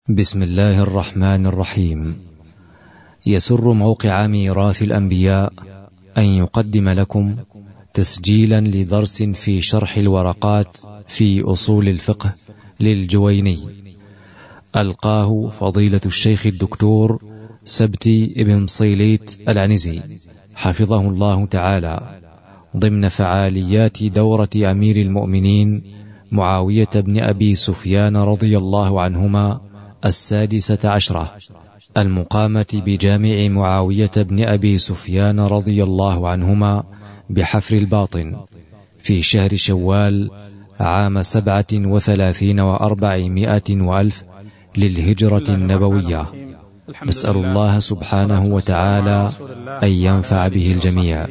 بسم الله الرحمن الرحيم. يسر موقع ميراث الأنبياء أن يقدم لكم تسجيلا لدرس في شرح الورقات في أصول الفقه للجويني، ألقاه فضيلة الشيخ الدكتور سبتي ابن صيليت العنزي حفظه الله تعالى، ضمن فعاليات دورة أمير المؤمنين معاوية بن أبي سفيان رضي الله عنهما 16 المقامة بجامع معاوية بن أبي سفيان رضي الله عنهما بحفر الباطن في شهر شوال عام 37 و400 وألف للهجرة النبوية. نسأل الله سبحانه وتعالى أن ينفع به الجميع.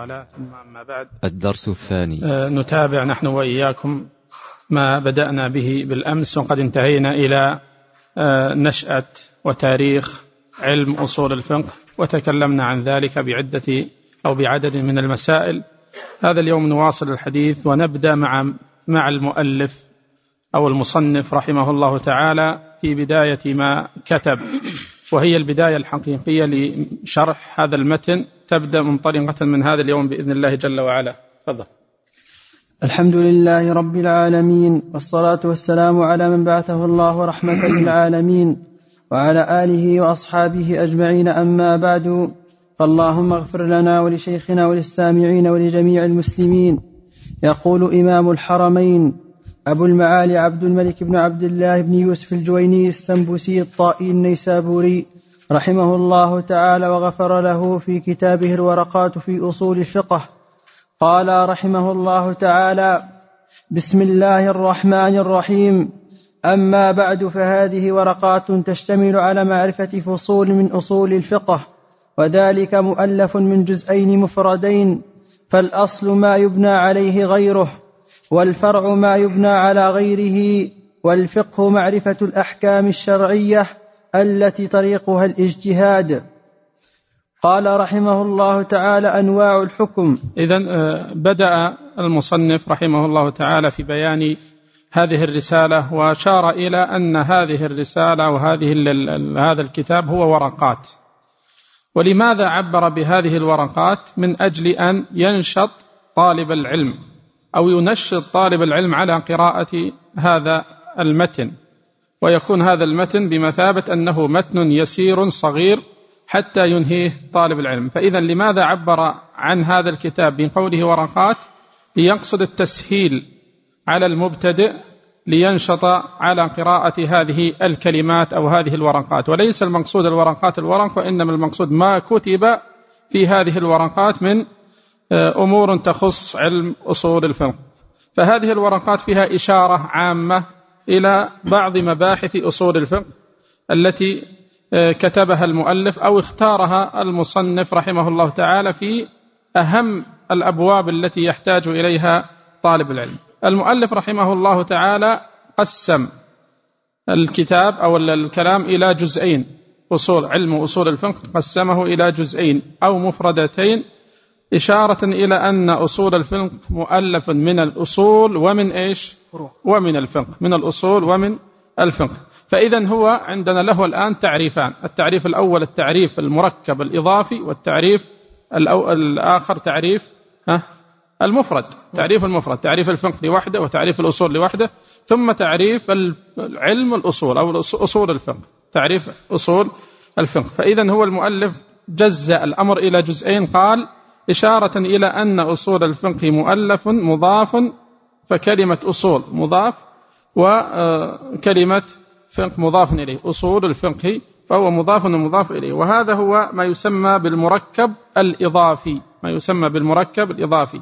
الدرس الثاني. نتابع نحن وإياكم ما بدأنا به بالأمس، وقد انتهينا إلى نشأة وتاريخ علم أصول الفقه، وتكلمنا عن ذلك بعدد من المسائل. هذا اليوم نواصل الحديث ونبدأ مع المؤلف أو المصنف رحمه الله تعالى في بداية ما كتب، وهي البداية الحقيقية لشرح هذا المتن، تبدأ منطلقة من هذا اليوم بإذن الله جل وعلا. تفضل. الحمد لله رب العالمين، والصلاة والسلام على من بعثه الله رحمة للعالمين وعلى آله وأصحابه أجمعين، أما بعد، فاللهم اغفر لنا ولشيخنا وللسامعين ولجميع المسلمين. يقول إمام الحرمين أبو المعالي عبد الملك بن عبد الله بن يوسف الجويني السنبسي الطائي النيسابوري رحمه الله تعالى وغفر له في كتابه الورقات في أصول الفقه، قال رحمه الله تعالى: بسم الله الرحمن الرحيم. أما بعد، فهذه ورقات تشتمل على معرفة فصول من أصول الفقه، وذلك مؤلف من جزئين مفردين، فالأصل ما يبنى عليه غيره، والفرع ما يبنى على غيره، والفقه معرفة الأحكام الشرعية التي طريقها الاجتهاد. قال رحمه الله تعالى: أنواع الحكم. إذن بدأ المصنف رحمه الله تعالى في بيان هذه الرسالة، وأشار إلى أن هذه الرسالة هذا الكتاب هو ورقات. ولماذا عبر بهذه الورقات؟ من أجل أن ينشط طالب العلم أو ينشط طالب العلم على قراءة هذا المتن، ويكون هذا المتن بمثابة أنه متن يسير صغير حتى ينهيه طالب العلم. فإذا لماذا عبر عن هذا الكتاب بقوله ورقات؟ ليقصد التسهيل على المبتدئ لينشط على قراءة هذه الكلمات أو هذه الورقات، وليس المقصود الورقات الورق، وإنما المقصود ما كتب في هذه الورقات من أمور تخص علم أصول الفقه. فهذه الورقات فيها إشارة عامة إلى بعض مباحث أصول الفقه التي كتبها المؤلف أو اختارها المصنف رحمه الله تعالى في أهم الأبواب التي يحتاج إليها طالب العلم. المؤلف رحمه الله تعالى قسم الكتاب أو الكلام إلى جزئين، علم أصول الفقه قسمه إلى جزئين أو مفردتين، إشارة إلى أن أصول الفقه مؤلف من الأصول ومن ومن الفقه، من الأصول ومن الفقه. فإذا هو عندنا له الآن تعريفان: التعريف الأول التعريف المركب الإضافي، والتعريف الآخر تعريف المفرد، تعريف المفرد، تعريف الفقه لوحده وتعريف الأصول لوحده، ثم تعريف علم الأصول أو أصول الفقه، تعريف أصول الفقه. فإذا هو المؤلف جزأ الأمر إلى جزئين، قال إشارة إلى أن أصول الفقه مؤلف مضاف، فكلمة أصول مضاف وكلمة فقه مضاف إليه، أصول الفقه فهو مضاف ومضاف إليه، وهذا هو ما يسمى بالمركب الإضافي، ما يسمى بالمركب الإضافي.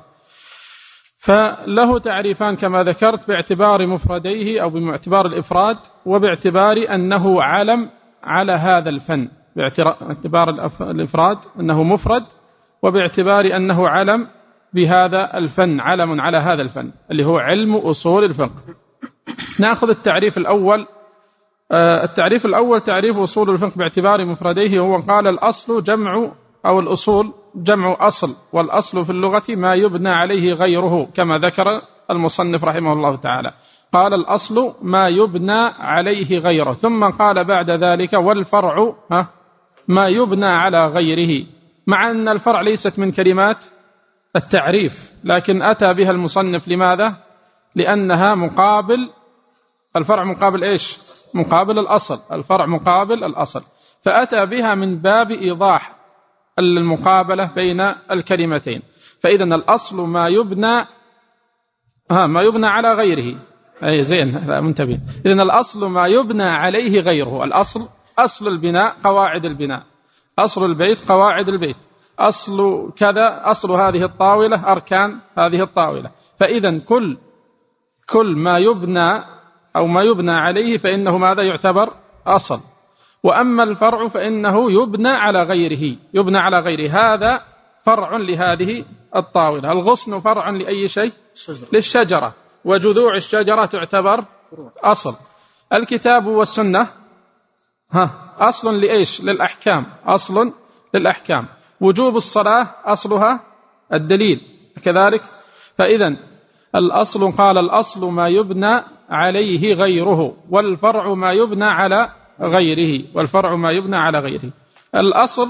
فله تعريفان كما ذكرت، باعتبار مفرديه أو باعتبار الإفراد، وباعتبار أنه علم على هذا الفن، باعتبار الإفراد أنه مفرد، وباعتبار أنه علم بهذا الفن، علم على هذا الفن اللي هو علم أصول الفقه. نأخذ التعريف الأول. التعريف الأول تعريف أصول الفقه باعتبار مفرديه، هو قال: الأصل جمع أو الأصول جمع أصل، والأصل في اللغة ما يبنى عليه غيره، كما ذكر المصنف رحمه الله تعالى. قال الأصل ما يبنى عليه غيره، ثم قال بعد ذلك والفرع ما يبنى على غيره، مع أن الفرع ليست من كلمات التعريف، لكن أتى بها المصنف. لماذا؟ لأنها مقابل الفرع، مقابل إيش؟ مقابل الأصل. الفرع مقابل الأصل، فأتى بها من باب إيضاح المقابلة بين الكلمتين. فإذن الأصل ما يبنى على غيره، أي زين، لا منتبه. إذن الأصل ما يبنى عليه غيره. الأصل أصل البناء، قواعد البناء، أصل البيت قواعد البيت، أصل كذا، أصل هذه الطاولة أركان هذه الطاولة. فإذن كل ما يبنى أو ما يبنى عليه فإنه ماذا يعتبر أصل. وأما الفرع فإنه يبنى على غيره، يبنى على غيره. هذا فرع لهذه الطاولة. الغصن فرع لأي شيء؟ للشجرة، وجذوع الشجرة تعتبر أصل. الكتاب والسنة أصل لإيش؟ للأحكام، أصل للأحكام. وجوب الصلاة أصلها الدليل كذلك. فإذن الأصل، قال الأصل ما يبنى عليه غيره، والفرع ما يبنى على غيره، والفرع ما يبنى على غيره. الأصل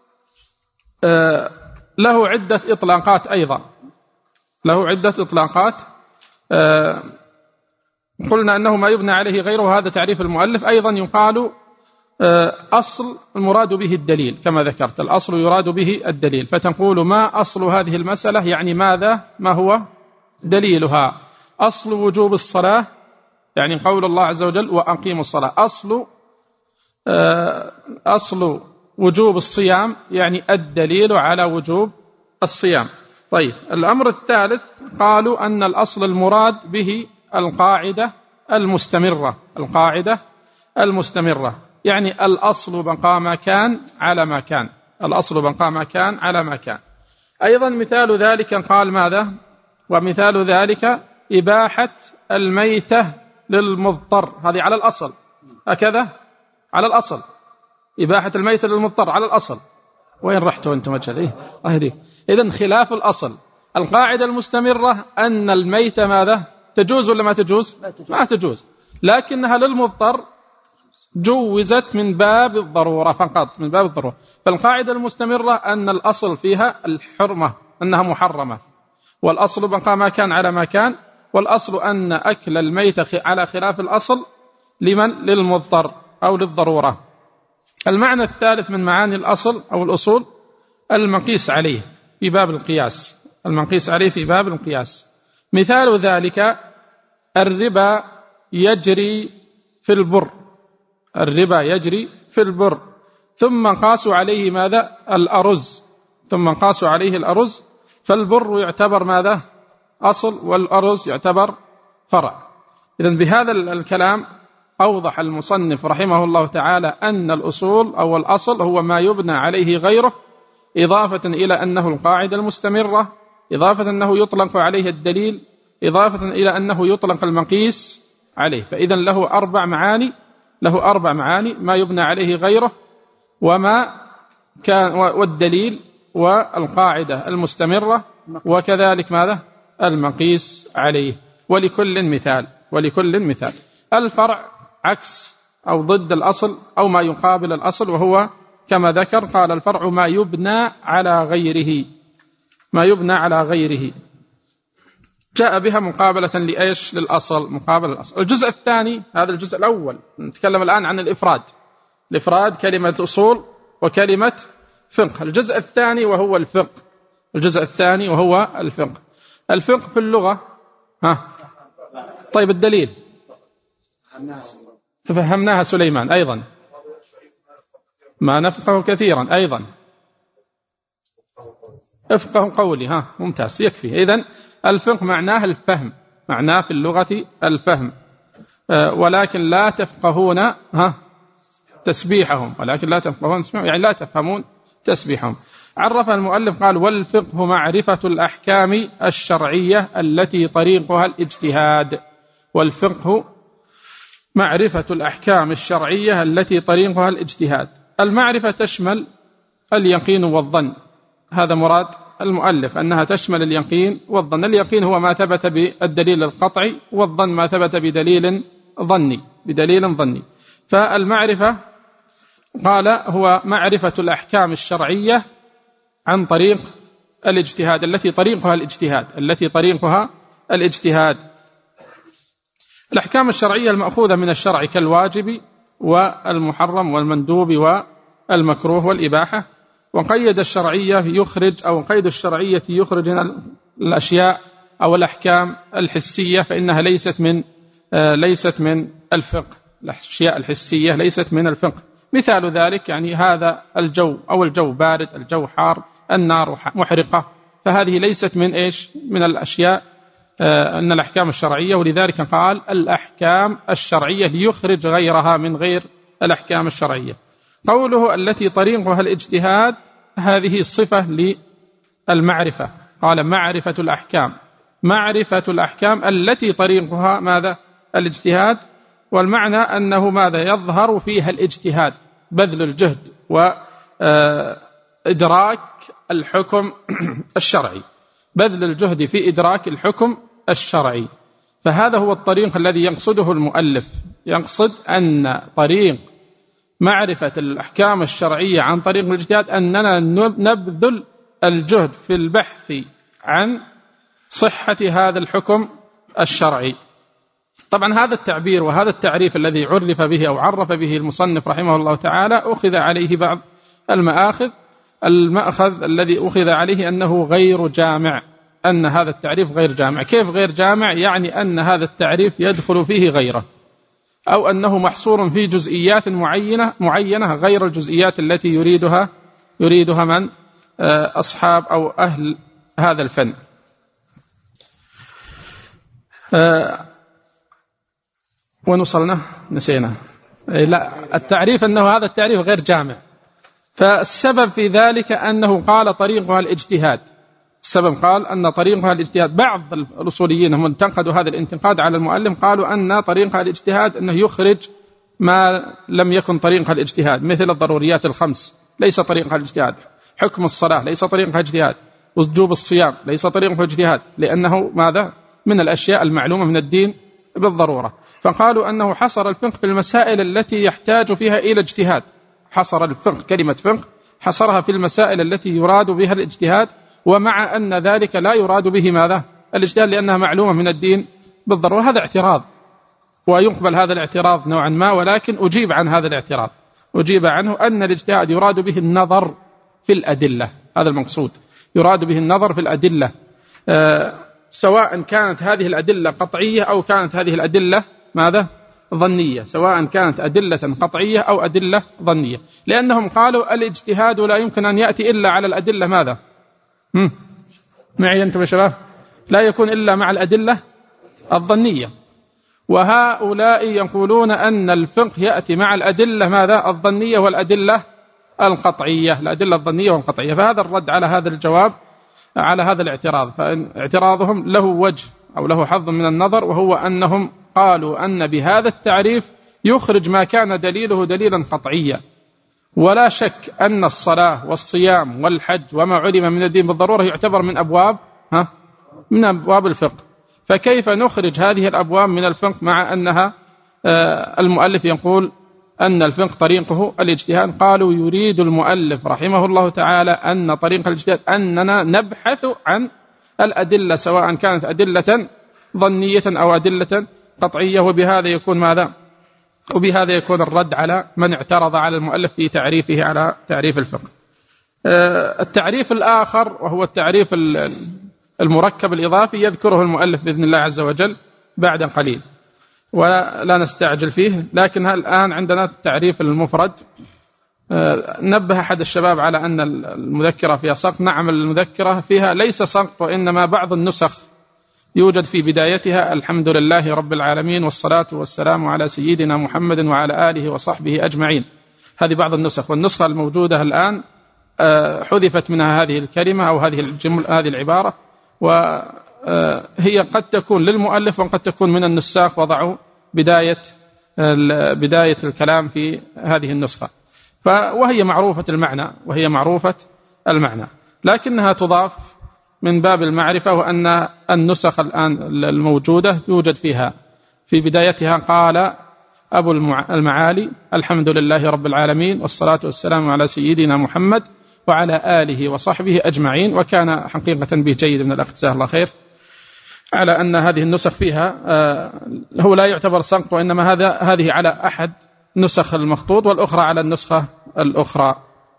له عدة إطلاقات أيضا، له عدة إطلاقات. قلنا أنه ما يبنى عليه غيره، هذا تعريف المؤلف. أيضا يقال أصل المراد به الدليل، كما ذكرت الأصل يراد به الدليل، فتقول ما أصل هذه المسألة، يعني ماذا، ما هو دليلها. أصل وجوب الصلاة يعني قول الله عز وجل وأقيموا الصلاة. أصل وجوب الصيام يعني الدليل على وجوب الصيام. طيب، الأمر الثالث قالوا أن الأصل المراد به القاعدة المستمرة، القاعدة المستمرة، يعني الأصل بقى ما كان على ما كان، الأصل بقى ما كان على ما كان. أيضا مثال ذلك قال ماذا؟ ومثال ذلك إباحة الميتة للمضطر، هذه على الأصل، هكذا على الأصل، إباحة الميتة للمضطر على الأصل. وين رحتوا أنتم أجل؟ إذن خلاف الأصل. القاعدة المستمرة أن الميتة ماذا؟ تجوز ولا ما تجوز؟ ما تجوز، لكنها للمضطر جوزت من باب الضرورة فقط، من باب الضرورة. فالقاعدة المستمرة أن الأصل فيها الحرمة، أنها محرمة، والأصل بقى ما كان على ما كان. والأصل أن أكل الميتة على خلاف الأصل لمن؟ للمضطر أو للضرورة. المعنى الثالث من معاني الأصل أو الأصول المقيس عليه في باب القياس، المقيس عليه في باب القياس. مثال ذلك الربا يجري في البر، الربا يجري في البر، ثم قاسوا عليه ماذا؟ الأرز، ثم قاسوا عليه الأرز، فالبر يعتبر ماذا؟ أصل، والأرز يعتبر فرع. إذن بهذا الكلام أوضح المصنف رحمه الله تعالى أن الأصول أو الأصل هو ما يبنى عليه غيره، إضافة إلى أنه القاعدة المستمرة، إضافة أنه يطلق عليه الدليل، إضافة إلى أنه يطلق المقيس عليه. فإذن له أربع معاني، له أربع معاني: ما يبنى عليه غيره، وما كان، والدليل، والقاعدة المستمرة، وكذلك ماذا؟ المقيس عليه. ولكل مثال، ولكل مثال. الفرع عكس أو ضد الأصل أو ما يقابل الأصل، وهو كما ذكر قال الفرع ما يبنى على غيره، ما يبنى على غيره، جاء بها مقابلة لإيش؟ للأصل، مقابل الأصل. الجزء الثاني، هذا الجزء الأول، نتكلم الآن عن الإفراد، الإفراد كلمة أصول وكلمة فقه. الجزء الثاني وهو الفقه، الجزء الثاني وهو الفقه. الفقه في اللغة طيب الدليل تفهمناها سليمان أيضا، ما نفقه كثيرا أيضا، افقه قولي، ممتاز يكفي. إذن الفقه معناه الفهم، معناه في اللغة الفهم، ولكن لا تفقهون تسبيحهم، ولكن لا تفقهون تسبيحهم يعني لا تفهمون تسبيحهم. عرف المؤلف قال والفقه معرفة الأحكام الشرعية التي طريقها الاجتهاد. والفقه معرفة الأحكام الشرعية التي طريقها الاجتهاد. المعرفة تشمل اليقين والظن، هذا مراد المؤلف أنها تشمل اليقين والظن. اليقين هو ما ثبت بالدليل القطعي، والظن ما ثبت بدليل ظني. فالمعرفة قال هو معرفة الأحكام الشرعية عن طريق الاجتهاد، التي طريقها الاجتهاد. الأحكام الشرعية المأخوذة من الشرع كالواجب والمحرم والمندوب والمكروه والإباحة. وقيد الشرعية قيد الشرعية يخرج الأشياء أو الأحكام الحسية، فإنها ليست من الفقه. الأشياء الحسية ليست من الفقه. مثال ذلك يعني هذا الجو بارد، الجو حار، النار محرقة، فهذه ليست من الأشياء أن الأحكام الشرعية. ولذلك قال الأحكام الشرعية ليخرج غيرها من غير الأحكام الشرعية. قوله التي طريقها الاجتهاد، هذه صفة للمعرفة. قال معرفة الأحكام التي طريقها ماذا؟ الاجتهاد. والمعنى أنه ماذا؟ يظهر فيها الاجتهاد، بذل الجهد وإدراك الحكم الشرعي، بذل الجهد في إدراك الحكم الشرعي. فهذا هو الطريق الذي يقصده المؤلف، يقصد أن طريق معرفة الأحكام الشرعية عن طريق الاجتهاد أننا نبذل الجهد في البحث عن صحة هذا الحكم الشرعي. طبعا هذا التعبير وهذا التعريف الذي عرف به أو عرف به المصنف رحمه الله تعالى أخذ عليه بعض المآخذ. المأخذ الذي أخذ عليه أنه غير جامع، أن هذا التعريف غير جامع. كيف غير جامع؟ يعني أن هذا التعريف يدخل فيه غيره، أو أنه محصور في جزئيات معينة غير الجزئيات التي يريدها من أصحاب أو أهل هذا الفن. ونصلنا نسينا. لا، التعريف أنه هذا التعريف غير جامع. فالسبب في ذلك أنه قال طريقها الاجتهاد. السبب قال أن طريقها الاجتهاد. بعض الأصوليين هم انتقدوا هذا الانتقاد على المؤلف، قالوا أن طريقها الاجتهاد أنه يخرج ما لم يكن طريقها الاجتهاد، مثل الضروريات الخمس ليس طريقها الاجتهاد، حكم الصلاة ليس طريقها اجتهاد، وجوب الصيام ليس طريقها اجتهاد، لأنه ماذا؟ من الأشياء المعلومة من الدين بالضرورة. فقالوا أنه حصر الفقه في المسائل التي يحتاج فيها إلى اجتهاد. حصر الفقه، كلمة فقه حصرها في المسائل التي يراد بها الاجتهاد، ومع أن ذلك لا يراد به ماذا؟ الاجتهاد، لأنها معلومة من الدين بالضرورة. هذا اعتراض، ويقبل هذا الاعتراض نوعا ما، ولكن أجيب عن هذا الاعتراض. أجيب عنه أن الاجتهاد يراد به النظر في الأدلة، هذا المقصود، يراد به النظر في الأدلة، سواء كانت هذه الأدلة قطعية أو كانت هذه الأدلة ماذا؟ ظنية، سواء كانت أدلة قطعية أو أدلة ظنية، لأنهم قالوا الاجتهاد لا يمكن أن يأتي إلا على الأدلة ماذا؟ معي أنتم يا شباب؟ لا يكون إلا مع الأدلة الظنية. وهؤلاء يقولون أن الفقه يأتي مع الأدلة ماذا؟ الظنية والأدلة القطعية، الأدلة الظنية والقطعية. فهذا الرد على هذا الجواب، على هذا الاعتراض. فاعتراضهم له وجه أو له حظ من النظر، وهو أنهم قالوا أن بهذا التعريف يخرج ما كان دليله دليلا قطعيا. ولا شك أن الصلاة والصيام والحج وما علم من الدين بالضرورة يعتبر من أبواب الفقه. فكيف نخرج هذه الأبواب من الفقه مع أنها المؤلف يقول أن الفقه طريقه الاجتهاد؟ قالوا يريد المؤلف رحمه الله تعالى أن طريق الاجتهاد أننا نبحث عن الأدلة، سواء كانت أدلة ظنية أو أدلة قطعية. وبهذا يكون ماذا؟ وبهذا يكون الرد على من اعترض على المؤلف في تعريفه على تعريف الفقه. التعريف الآخر وهو التعريف المركب الإضافي يذكره المؤلف بإذن الله عز وجل بعد قليل، ولا نستعجل فيه. لكن الآن عندنا التعريف المفرد. نبه أحد الشباب على أن المذكرة فيها سقط. نعم، المذكرة فيها ليس سقط، وإنما بعض النسخ يوجد في بدايتها الحمد لله رب العالمين والصلاة والسلام على سيدنا محمد وعلى آله وصحبه أجمعين. هذه بعض النسخ، والنسخة الموجودة الآن حذفت منها هذه الكلمة أو هذه العبارة، وهي قد تكون للمؤلف وقد تكون من النساخ وضعوا بداية الكلام في هذه النسخة، وهي معروفة المعنى، لكنها تضاف من باب المعرفة، وأن النسخ الآن الموجودة يوجد فيها في بدايتها قال أبو المعالي: الحمد لله رب العالمين، والصلاة والسلام على سيدنا محمد وعلى آله وصحبه أجمعين. وكان حقيقة به جيد من الأخ جزاه الله خير على أن هذه النسخ فيها هو لا يعتبر سقط، وإنما هذه على أحد نسخ المخطوط والأخرى على النسخة الأخرى.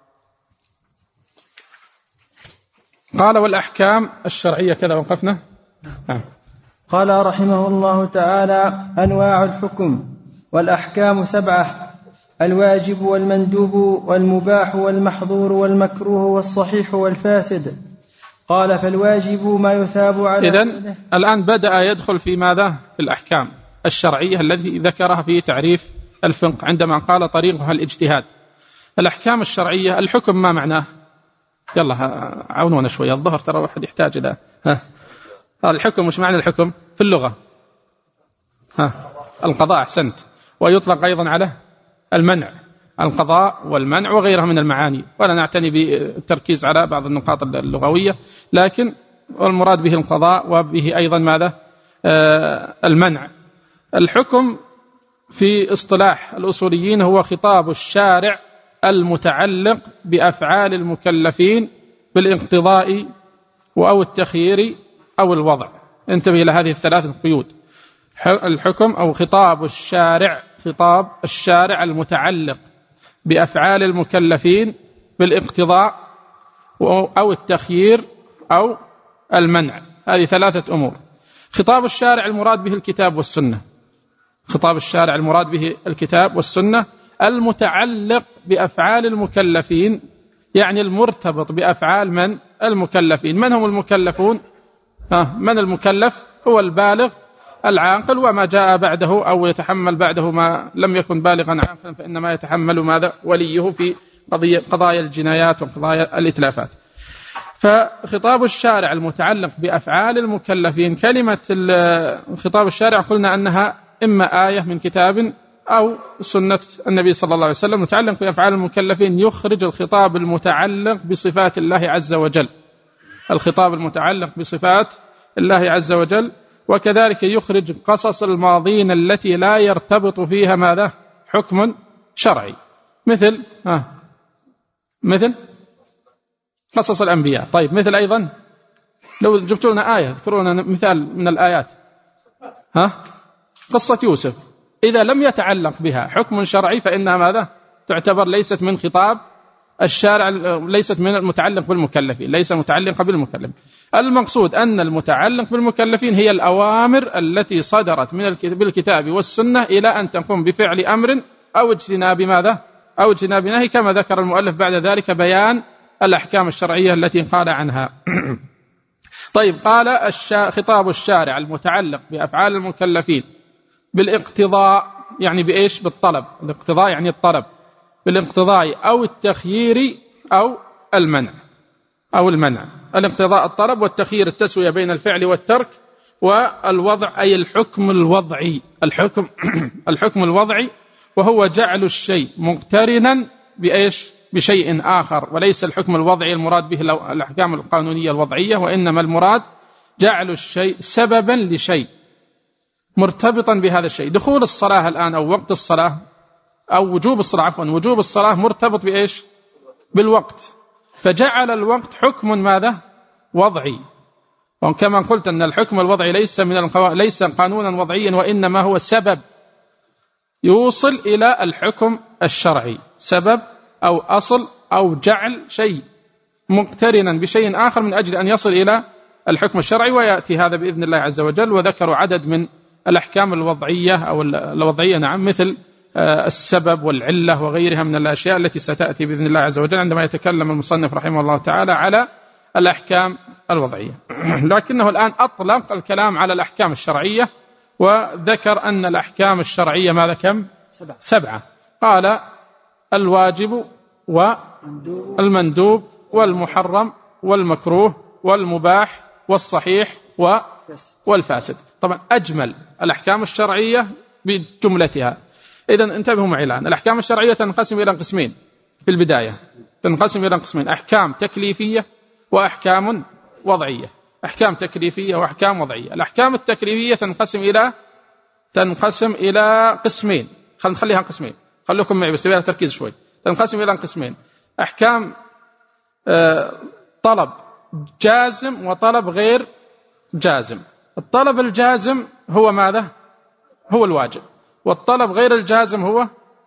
قال: والأحكام الشرعية كذا وقفنا. قال رحمه الله تعالى: أنواع الحكم. والأحكام 7: الواجب والمندوب والمباح والمحظور والمكروه والصحيح والفاسد. قال: فالواجب ما يثاب على. إذن الآن بدأ يدخل في ماذا؟ في الأحكام الشرعية التي ذكرها في تعريف الفقه عندما قال طريقها الاجتهاد. الأحكام الشرعية، الحكم ما معناه؟ يلا عاونونا شوية، الظهر ترى واحد يحتاج إلى الحكم. مش معنى الحكم في اللغة؟ القضاء، أحسنت. ويطلق أيضا على المنع، القضاء والمنع وغيرها من المعاني، ولا نعتني بالتركيز على بعض النقاط اللغوية، لكن المراد به القضاء وبه أيضا ماذا؟ المنع. الحكم في اصطلاح الأصوليين هو خطاب الشارع المتعلق بأفعال المكلفين بالاقتضاء أو التخيير أو الوضع. انتبه إلى هذه الثلاثة قيود: الحكم أو خطاب الشارع المتعلق بأفعال المكلفين بالاقتضاء أو التخيير أو المنع. هذه ثلاثة أمور. خطاب الشارع المراد به الكتاب والسنة، خطاب الشارع المراد به الكتاب والسنة المتعلق بأفعال المكلفين، يعني المرتبط بأفعال من؟ المكلفين. من هم المكلفون؟ من المكلف؟ هو البالغ العاقل، وما جاء بعده أو يتحمل بعده ما لم يكن بالغا عاقلا فإنما يتحمل ماذا؟ وليه في قضايا الجنايات وقضايا الإتلافات. فخطاب الشارع المتعلق بأفعال المكلفين، كلمة خطاب الشارع قلنا أنها إما آية من كتاب أو سنة النبي صلى الله عليه وسلم متعلق بأفعال المكلفين، يخرج الخطاب المتعلق بصفات الله عز وجل، الخطاب المتعلق بصفات الله عز وجل، وكذلك يخرج قصص الماضين التي لا يرتبط فيها ماذا؟ حكم شرعي، مثل قصص الأنبياء. طيب، مثل أيضا لو جبت لنا آية، اذكروا لنا مثال من الآيات. قصة يوسف إذا لم يتعلق بها حكم شرعي فإنها ماذا؟ تعتبر ليست من خطاب الشارع، ليست من المتعلق بالمكلفين، ليس متعلقة بالمكلفين. المقصود أن المتعلق بالمكلفين هي الأوامر التي صدرت بالكتاب والسنة إلى أن تقوم بفعل أمر أو اجتناب ماذا؟ أو اجتناب نهي، كما ذكر المؤلف بعد ذلك بيان الأحكام الشرعية التي قال عنها. طيب، قال خطاب الشارع المتعلق بأفعال المكلفين بالاقتضاء، يعني بإيش؟ بالطلب. الاقتضاء يعني الطلب، بالاقتضاء أو التخيير أو المنع أو المنع. الاقتضاء الطلب، والتخيير التسوية بين الفعل والترك، والوضع أي الحكم الوضعي. الحكم الوضعي وهو جعل الشيء مقترنا بإيش؟ بشيء آخر، وليس الحكم الوضعي المراد به الأحكام القانونية الوضعية، وإنما المراد جعل الشيء سببا لشيء مرتبطا بهذا الشيء. دخول الصلاة الآن أو وقت الصلاة أو وجوب الصلاة، عفوا وجوب الصلاة مرتبط بإيش؟ بالوقت، فجعل الوقت حكم ماذا؟ وضعي. وكما قلت أن الحكم الوضعي ليس قانونا وضعيا، وإنما هو سبب يوصل إلى الحكم الشرعي، سبب أو أصل أو جعل شيء مقترنا بشيء آخر من أجل أن يصل إلى الحكم الشرعي. ويأتي هذا بإذن الله عز وجل. وذكروا عدد من الأحكام الوضعية أو الوضعية، نعم، مثل السبب والعلة وغيرها من الأشياء التي ستأتي بإذن الله عز وجل عندما يتكلم المصنف رحمه الله تعالى على الأحكام الوضعية. لكنه الآن أطلق الكلام على الأحكام الشرعية، وذكر أن الأحكام الشرعية ماذا؟ كم؟ 7. قال: الواجب والمندوب والمحرم والمكروه والمباح والصحيح والفاسد. طبعا أجمل الأحكام الشرعية بجملتها. إذن انتبهوا معي الآن. الأحكام الشرعية تنقسم إلى قسمين في البداية، تنقسم إلى قسمين: أحكام تكليفية وأحكام وضعية. أحكام تكليفية وأحكام وضعية. الأحكام التكليفية تنقسم إلى قسمين. نخليها قسمين، خلوكم معي بس تبقى تركيز شوي. تنقسم إلى قسمين: أحكام طلب جازم وطلب غير جازم. الطلب الجازم هو ماذا؟ هو الواجب. والطلب غير الجازم هو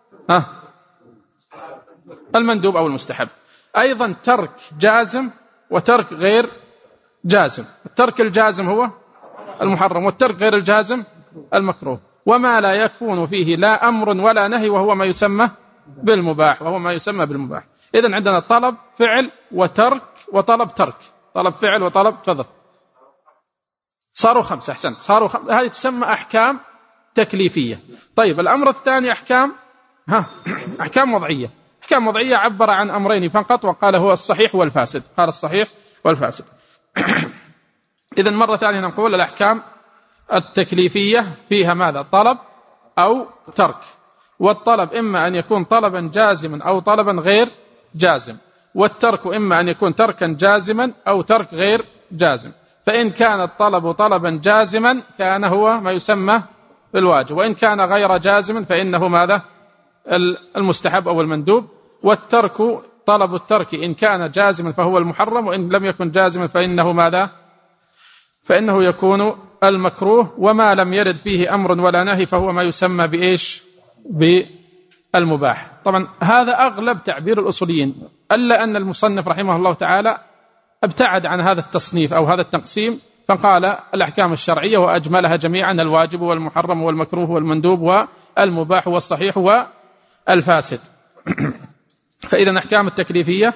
المندوب أو المستحب. أيضا ترك جازم وترك غير جازم. الترك الجازم هو المحرم، والترك غير الجازم المكروه. وما لا يكون فيه لا أمر ولا نهي وهو ما يسمى بالمباح، إذن عندنا طلب فعل وترك وطلب ترك، طلب فعل وطلب تفضل صاروا 5. أحسنت، صاروا 5. هذه تسمى أحكام تكليفية. طيب الأمر الثاني أحكام وضعية. أحكام وضعية عبر عن أمرين فقط وقال هو الصحيح والفاسد، قال الصحيح والفاسد. إذن مرة ثانية نقول الأحكام التكليفية فيها ماذا؟ طلب أو ترك. والطلب إما أن يكون طلبا جازما أو طلبا غير جازم، والترك إما أن يكون تركا جازما أو ترك غير جازم. فإن كان الطلب طلبا جازما كان هو ما يسمى بالواجب، وإن كان غير جازم فإنه ماذا؟ المستحب أو المندوب. والترك طلب الترك إن كان جازما فهو المحرم، وإن لم يكن جازما فإنه ماذا؟ فإنه يكون المكروه. وما لم يرد فيه أمر ولا نهي فهو ما يسمى بإيش؟ بالمباح. طبعا هذا أغلب تعبير الأصوليين، ألا أن المصنف رحمه الله تعالى ابتعد عن هذا التصنيف أو هذا التقسيم، فقال الأحكام الشرعية وأجملها جميعا: الواجب والمحرم والمكروه والمندوب والمباح والصحيح والفاسد. فإذا الأحكام التكليفية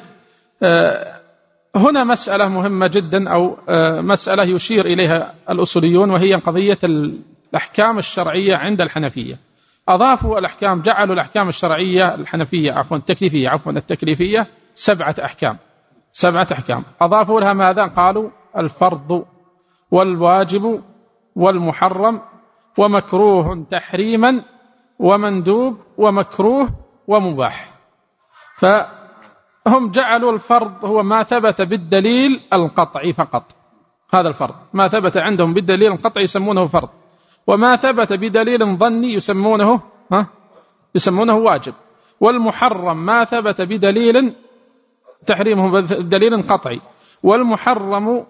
هنا مسألة مهمة جدا، أو مسألة يشير إليها الأصوليون، وهي قضية الأحكام الشرعية عند الحنفية. أضافوا الأحكام، جعلوا الأحكام الشرعية التكليفية 7 أحكام. 7 أحكام أضافوا لها ماذا؟ قالوا الفرض والواجب والمحرم ومكروه تحريما ومندوب ومكروه ومباح. فهم جعلوا الفرض هو ما ثبت بالدليل القطعي فقط. هذا الفرض ما ثبت عندهم بالدليل القطعي يسمونه فرض، وما ثبت بدليل ظني يسمونه واجب. والمحرم ما ثبت بدليل تحريمه بدليل قطعي، والمحرم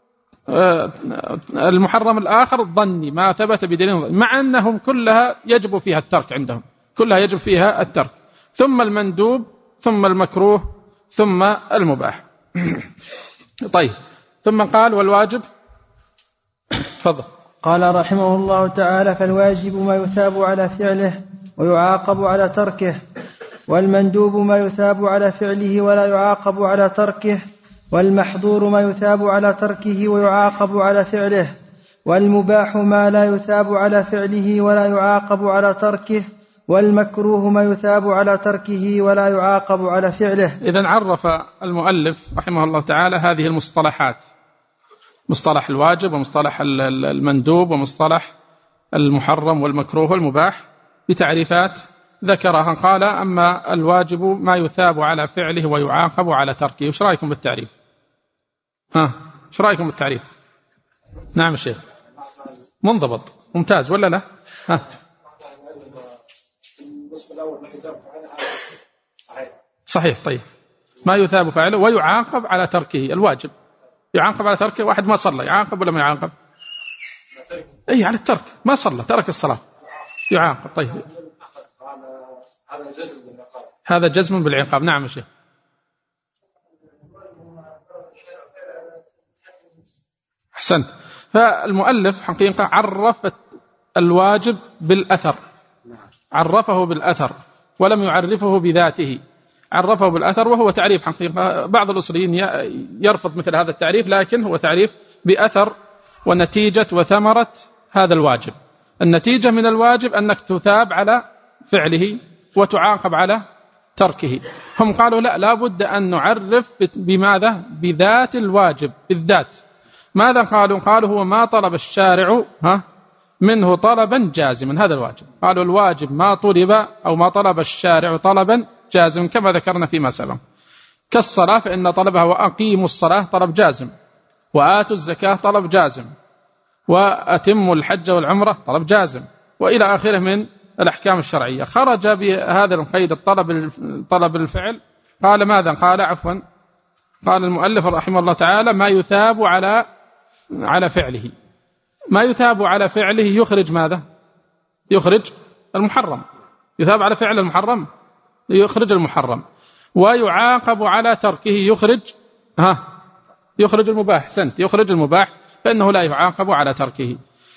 المحرم الآخر الظني ما ثبت بدليل ظني، مع أنهم كلها يجب فيها الترك، عندهم كلها يجب فيها الترك، ثم المندوب ثم المكروه ثم المباح. طيب ثم قال والواجب. تفضل. قال رحمه الله تعالى: فالواجب ما يثاب على فعله ويعاقب على تركه، والمندوب ما يثاب على فعله ولا يعاقب على تركه، والمحظور ما يثاب على تركه ويعاقب على فعله، والمباح ما لا يثاب على فعله ولا يعاقب على تركه، والمكروه ما يثاب على تركه ولا يعاقب على فعله. إذن عرف المؤلف رحمه الله تعالى هذه المصطلحات: مصطلح الواجب ومصطلح المندوب ومصطلح المحرم والمكروه والمباح بتعريفات ذكرها. قال: أما الواجب ما يثاب على فعله ويعاقب على تركه. وش رأيكم بالتعريف؟ وش رأيكم بالتعريف؟ نعم الشيخ، منضبط ممتاز ولا لا؟ صحيح. طيب ما يثاب فعله ويعاقب على تركه. الواجب يعاقب على تركه. واحد ما صلى يعاقب ولا ما يعاقب؟ أي على الترك، ما صلى ترك الصلاة يعاقب. طيب هذا جزم بالعقاب. نعم شيخ. أحسنت. فالمؤلف حقيقة عرف الواجب بالأثر، عرفه بالأثر ولم يعرفه بذاته، عرفه بالأثر، وهو تعريف حقيقة بعض الأصوليين يرفض مثل هذا التعريف، لكن هو تعريف بأثر ونتيجة وثمرة هذا الواجب. النتيجة من الواجب أنك تثاب على فعله وتعاقب على تركه. هم قالوا لا بد أن نعرف بماذا؟ بذات الواجب، بالذات. ماذا قالوا؟ قالوا هو ما طلب الشارع منه طلبا جازما، هذا الواجب. قالوا الواجب ما طلب أو ما طلب الشارع طلبا جازما، كما ذكرنا فيما سبق. كالصلاة فإن طلبها وأقيموا الصلاة طلب جازم، وآتوا الزكاة طلب جازم، وأتموا الحج والعمرة طلب جازم، وإلى آخره من الأحكام الشرعية. خرج بهذا القيد طلب الفعل. قال ماذا؟ قال المؤلف رحمه الله تعالى ما يثاب على فعله. ما يثاب على فعله يخرج ماذا؟ يخرج المحرم. يثاب على فعل المحرم يخرج المحرم، ويعاقب على تركه يخرج المباح. يخرج المباح، فإنه لا يعاقب على تركه.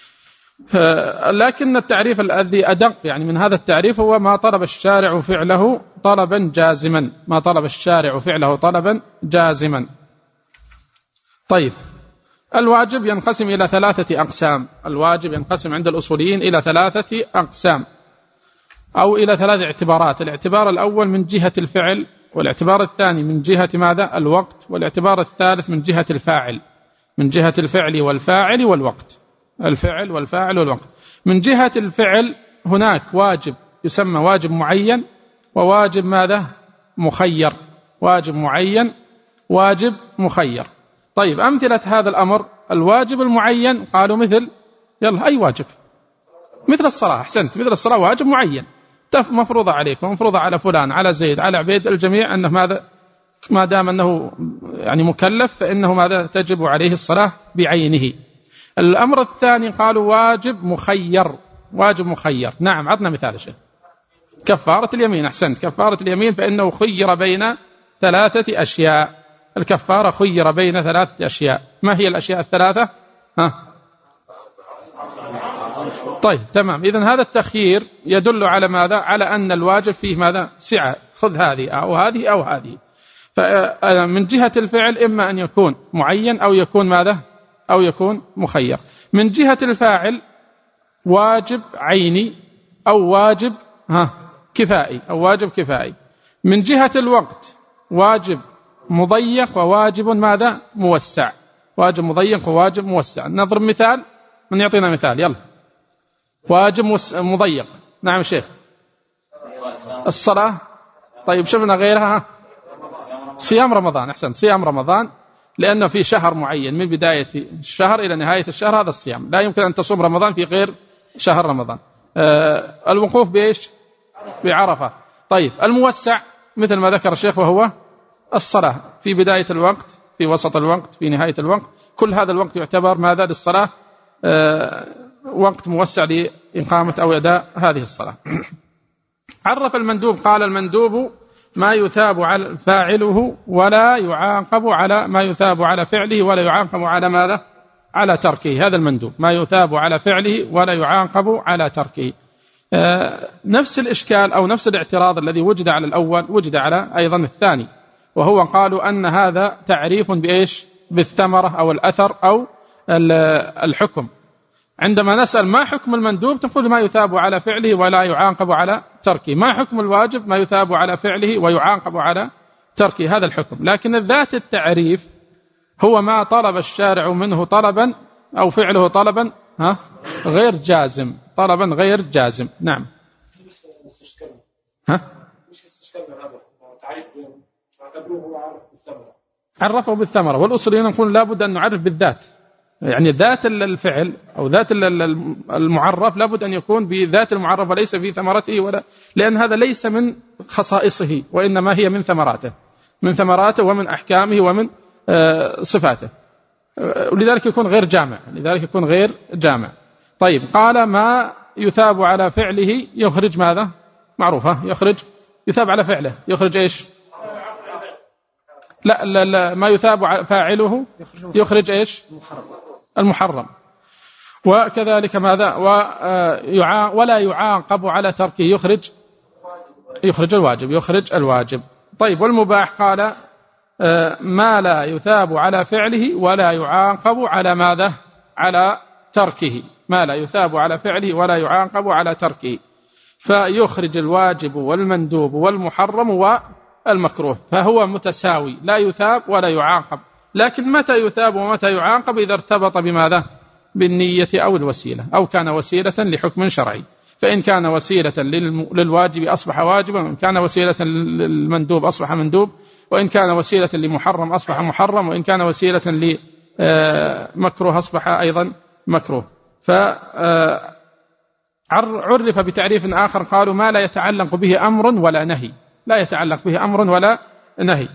لكن التعريف الذي أدق يعني من هذا التعريف هو ما طلب الشارع فعله طلبا جازما. ما طلب الشارع فعله طلبا جازما. طيب، الواجب ينقسم إلى 3 أقسام. الواجب ينقسم عند الأصوليين إلى 3 أقسام أو إلى 3 اعتبارات. الاعتبار الأول من جهة الفعل، والاعتبار الثاني من جهة ماذا؟ الوقت، والاعتبار الثالث من جهة الفاعل، من جهة الفعل والفاعل والوقت. الفعل والفاعل والوقت. من جهة الفعل هناك واجب يسمى واجب معين، وواجب ماذا؟ مخير. واجب معين، واجب مخير. طيب، أمثلة هذا الأمر. الواجب المعين قالوا مثل أي واجب؟ مثل الصلاة. أحسنت، مثل الصلاة واجب معين مفروضة عليك ومفروضة على فلان، على زيد، على عبيد، الجميع أنه ماذا؟ ما دام أنه يعني مكلف فإنه ماذا؟ تجب عليه الصلاة بعينه. الأمر الثاني قالوا واجب مخير. واجب مخير، نعم، عطنا مثال شيء. كفارة اليمين. أحسنت، كفارة اليمين فإنه خير بين 3 أشياء. الكفارة خير بين 3 أشياء. ما هي الأشياء ال3؟ طيب، تمام. إذن هذا التخيير يدل على ماذا؟ على أن الواجب فيه ماذا؟ سعة، خذ هذه أو هذه أو هذه. فمن جهة الفعل إما أن يكون معين أو يكون ماذا؟ أو يكون مخير. من جهة الفاعل واجب عيني أو واجب كفائي أو واجب كفائي. من جهة الوقت واجب مضيق وواجب ماذا؟ موسع. واجب مضيق وواجب موسع. نضرب مثال، من يعطينا مثال؟ يلا. واجب مضيق. نعم شيخ. الصلاة. طيب، شفنا غيرها؟ صيام رمضان. أحسن، صيام رمضان، لأنه في شهر معين من بداية الشهر إلى نهاية الشهر هذا الصيام، لا يمكن أن تصوم رمضان في غير شهر رمضان. الوقوف بإيش؟ بعرفة. طيب، الموسع مثل ما ذكر الشيخ وهو الصلاة في بداية الوقت، في وسط الوقت، في نهاية الوقت. كل هذا الوقت يعتبر ماذا؟ للصلاة وقت موسع لإقامة أو أداء هذه الصلاة. عرف المندوب. قال المندوب ما يثاب على فاعله ولا يعاقب على ما يثاب على فعله ولا يعاقب على ماذا؟ على تركه. هذا المندوب ما يثاب على فعله ولا يعاقب على تركه. نفس الإشكال أو نفس الاعتراض الذي وجد على الأول وجد على أيضا الثاني، وهو قالوا أن هذا تعريف بإيش؟ بالثمرة أو الأثر أو الحكم. عندما نسأل ما حكم المندوب تقول ما يثاب على فعله ولا يعاقب على تركه. ما حكم الواجب؟ ما يثاب على فعله ويعاقب على تركه، هذا الحكم. لكن ذات التعريف هو ما طلب الشارع منه طلبا أو فعله طلبا غير جازم. طلبا غير جازم. نعم. عرفه بالثمرة، والأصوليين يقولون لابد أن نعرف بالذات، يعني ذات الفعل أو ذات المعرف لابد أن يكون بذات المعرف وليس في ثمرته، ولا لأن هذا ليس من خصائصه وإنما هي من ثمراته ومن أحكامه ومن صفاته، ولذلك يكون غير جامع. طيب، قال ما يثاب على فعله يخرج ماذا؟ معروفة، يثاب على فعله يخرج إيش؟ لا، ما يثاب فاعله يخرج إيش؟ المحرم. وكذلك ماذا؟ ولا يعاقب على تركه يخرج الواجب. طيب، والمباح قال ما لا يثاب على فعله ولا يعاقب على ماذا؟ على تركه. ما لا يثاب على فعله ولا يعاقب على تركه، فيخرج الواجب والمندوب والمحرم والمكروه، فهو متساوي، لا يثاب ولا يعاقب. لكن متى يثاب ومتى يعاقب؟ إذا ارتبط بماذا؟ بالنية أو الوسيلة، أو كان وسيلة لحكم شرعي. فإن كان وسيلة للواجب أصبح واجبا، وإن كان وسيلة للمندوب أصبح مندوب، وإن كان وسيلة لمحرم أصبح محرم، وإن كان وسيلة مكروه أصبح أيضا مكروه. فعرف بتعريف آخر قالوا ما لا يتعلق به أمر ولا نهي، لا يتعلق به أمر ولا نهي.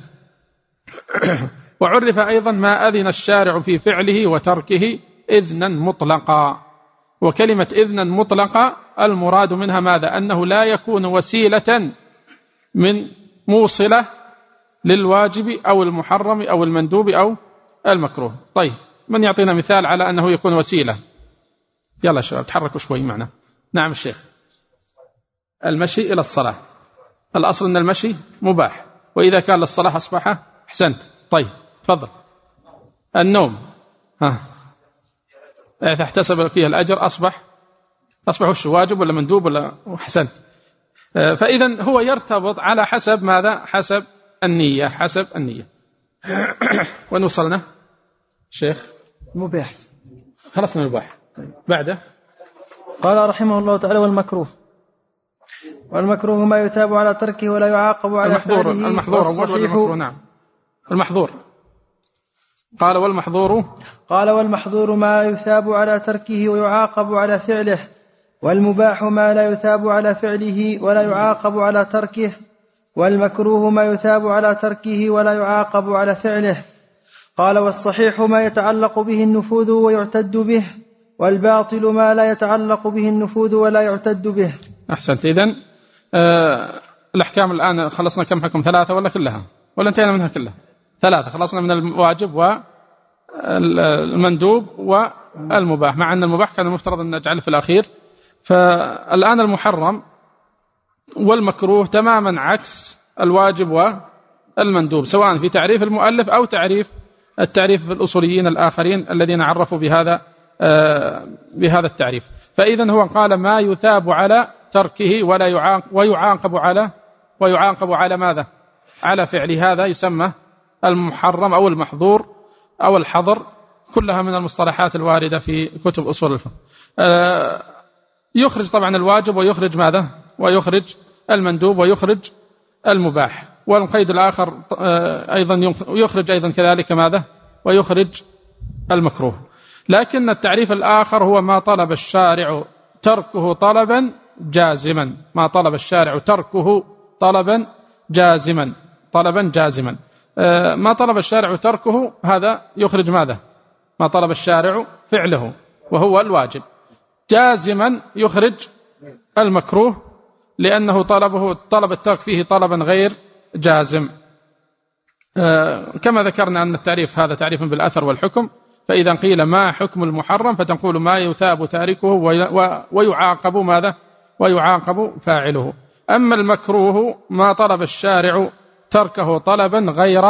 وعرف أيضا ما أذن الشارع في فعله وتركه إذنا مطلقا. وكلمة إذنا مطلقا المراد منها ماذا؟ أنه لا يكون وسيلة من موصلة للواجب أو المحرم أو المندوب أو المكروه. طيب، من يعطينا مثال على أنه يكون وسيلة؟ يلا شباب تحركوا شوي معنا. نعم الشيخ. المشي إلى الصلاة، الأصل أن المشي مباح، وإذا كان للصلاة أصبح أحسنت. طيب تفضل. النوم إذا احتسب فيه الأجر أصبح وش واجب ولا مندوب ولا أحسنت. فإذا هو يرتبط على حسب ماذا؟ حسب النية، حسب النية. ونوصلنا شيخ مباح، خلصنا المباح. بعده قال رحمه الله تعالى والمكروه ما يثاب على تركه ولا يعاقب على فعله. المحظور أول ولا المكروه؟ نعم المحظور. قال والمحظور ما يثاب على تركه ويعاقب على فعله، والمباح ما لا يثاب على فعله ولا يعاقب على تركه، والمكروه ما يثاب على تركه ولا يعاقب على فعله. قال والصحيح ما يتعلق به النفوذ ويعتد به، والباطل ما لا يتعلق به النفوذ ولا يعتد به. أحسنت. إذن الأحكام الآن خلصنا كم حكم؟ 3 ولا كلها؟ ولا انتهينا منها كلها؟ 3. خلصنا من الواجب والمندوب والمباح، مع أن المباح كان المفترض أن نجعله في الأخير. فالآن المحرم والمكروه تماما عكس الواجب والمندوب، سواء في تعريف المؤلف أو التعريف الأصوليين الآخرين الذين عرفوا بهذا التعريف. فإذن هو قال ما يثاب على تركه ويعاقب على ماذا؟ على فعل. هذا يسمى المحرم أو المحظور أو الحظر، كلها من المصطلحات الواردة في كتب أصول الفقه. يخرج طبعا الواجب ويخرج ماذا؟ ويخرج المندوب ويخرج المباح. والقيد الآخر أيضا يخرج أيضا كذلك ماذا؟ ويخرج المكروه. لكن التعريف الآخر هو ما طلب الشارع تركه طلبا جازما، ما طلب الشارع تركه طلبا جازما. ما طلب الشارع تركه هذا يخرج ماذا؟ ما طلب الشارع فعله وهو الواجب. جازما يخرج المكروه، لأنه طلب الترك فيه طلبا غير جازم. كما ذكرنا أن التعريف هذا تعريف بالأثر والحكم. فإذا قيل ما حكم المحرم فتقول ما يثاب تاركه ويعاقب ماذا؟ ويعاقب فاعله. أما المكروه ما طلب الشارع تركه طلبا غير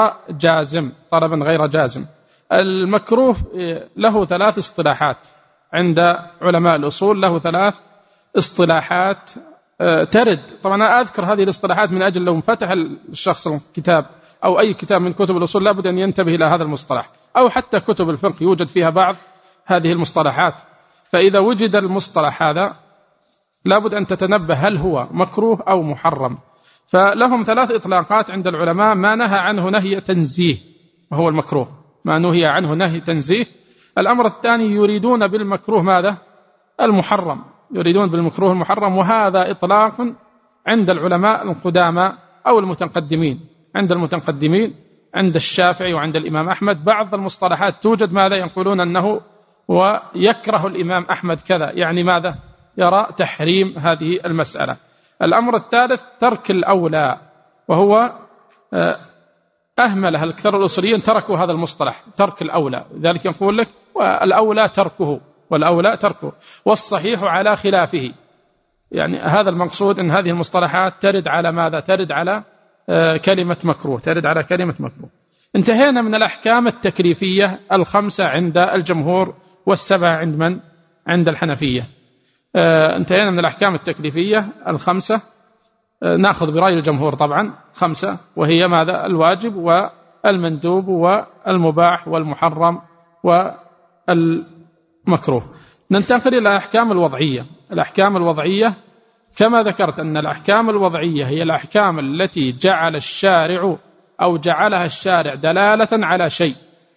جازم. المكروه له 3 اصطلاحات عند علماء الأصول، له 3 اصطلاحات ترد. طبعا أنا أذكر هذه الاصطلاحات من أجل لو فتح الشخص الكتاب أو أي كتاب من كتب الأصول لابد أن ينتبه إلى هذا المصطلح، أو حتى كتب الفقه يوجد فيها بعض هذه المصطلحات. فإذا وجد المصطلح هذا لابد أن تتنبه هل هو مكروه أو محرم. فلهم 3 إطلاقات عند العلماء. ما نهى عنه نهي تنزيه وهو المكروه، ما نهي عنه نهي تنزيه. الأمر الثاني يريدون بالمكروه ماذا؟ المحرم، يريدون بالمكروه المحرم. وهذا إطلاق عند العلماء القدامى أو المتقدمين. عند المتقدمين عند الشافعي وعند الإمام أحمد بعض المصطلحات توجد ماذا؟ يقولون أنه ويكره الإمام أحمد كذا، يعني ماذا؟ يرى تحريم هذه المسألة. الأمر الثالث ترك الأولى، وهو أهمله الأكثر الأصوليين، تركوا هذا المصطلح ترك الأولى. لذلك يقول لك والأولى تركه والصحيح على خلافه. يعني هذا المقصود أن هذه المصطلحات ترد على ماذا؟ ترد على كلمة مكروه، انتهينا من الأحكام التكليفية 5 عند الجمهور و7 عند من؟ عند الحنفية. انتهينا من الأحكام التكليفية 5. نأخذ برأي الجمهور طبعا 5، وهي ماذا؟ الواجب والمندوب والمباح والمحرم والمكروه. ننتقل إلى الأحكام الوضعية. الأحكام الوضعية كما ذكرت أن الأحكام الوضعية هي الأحكام التي جعلها الشارع دلالة على شيء،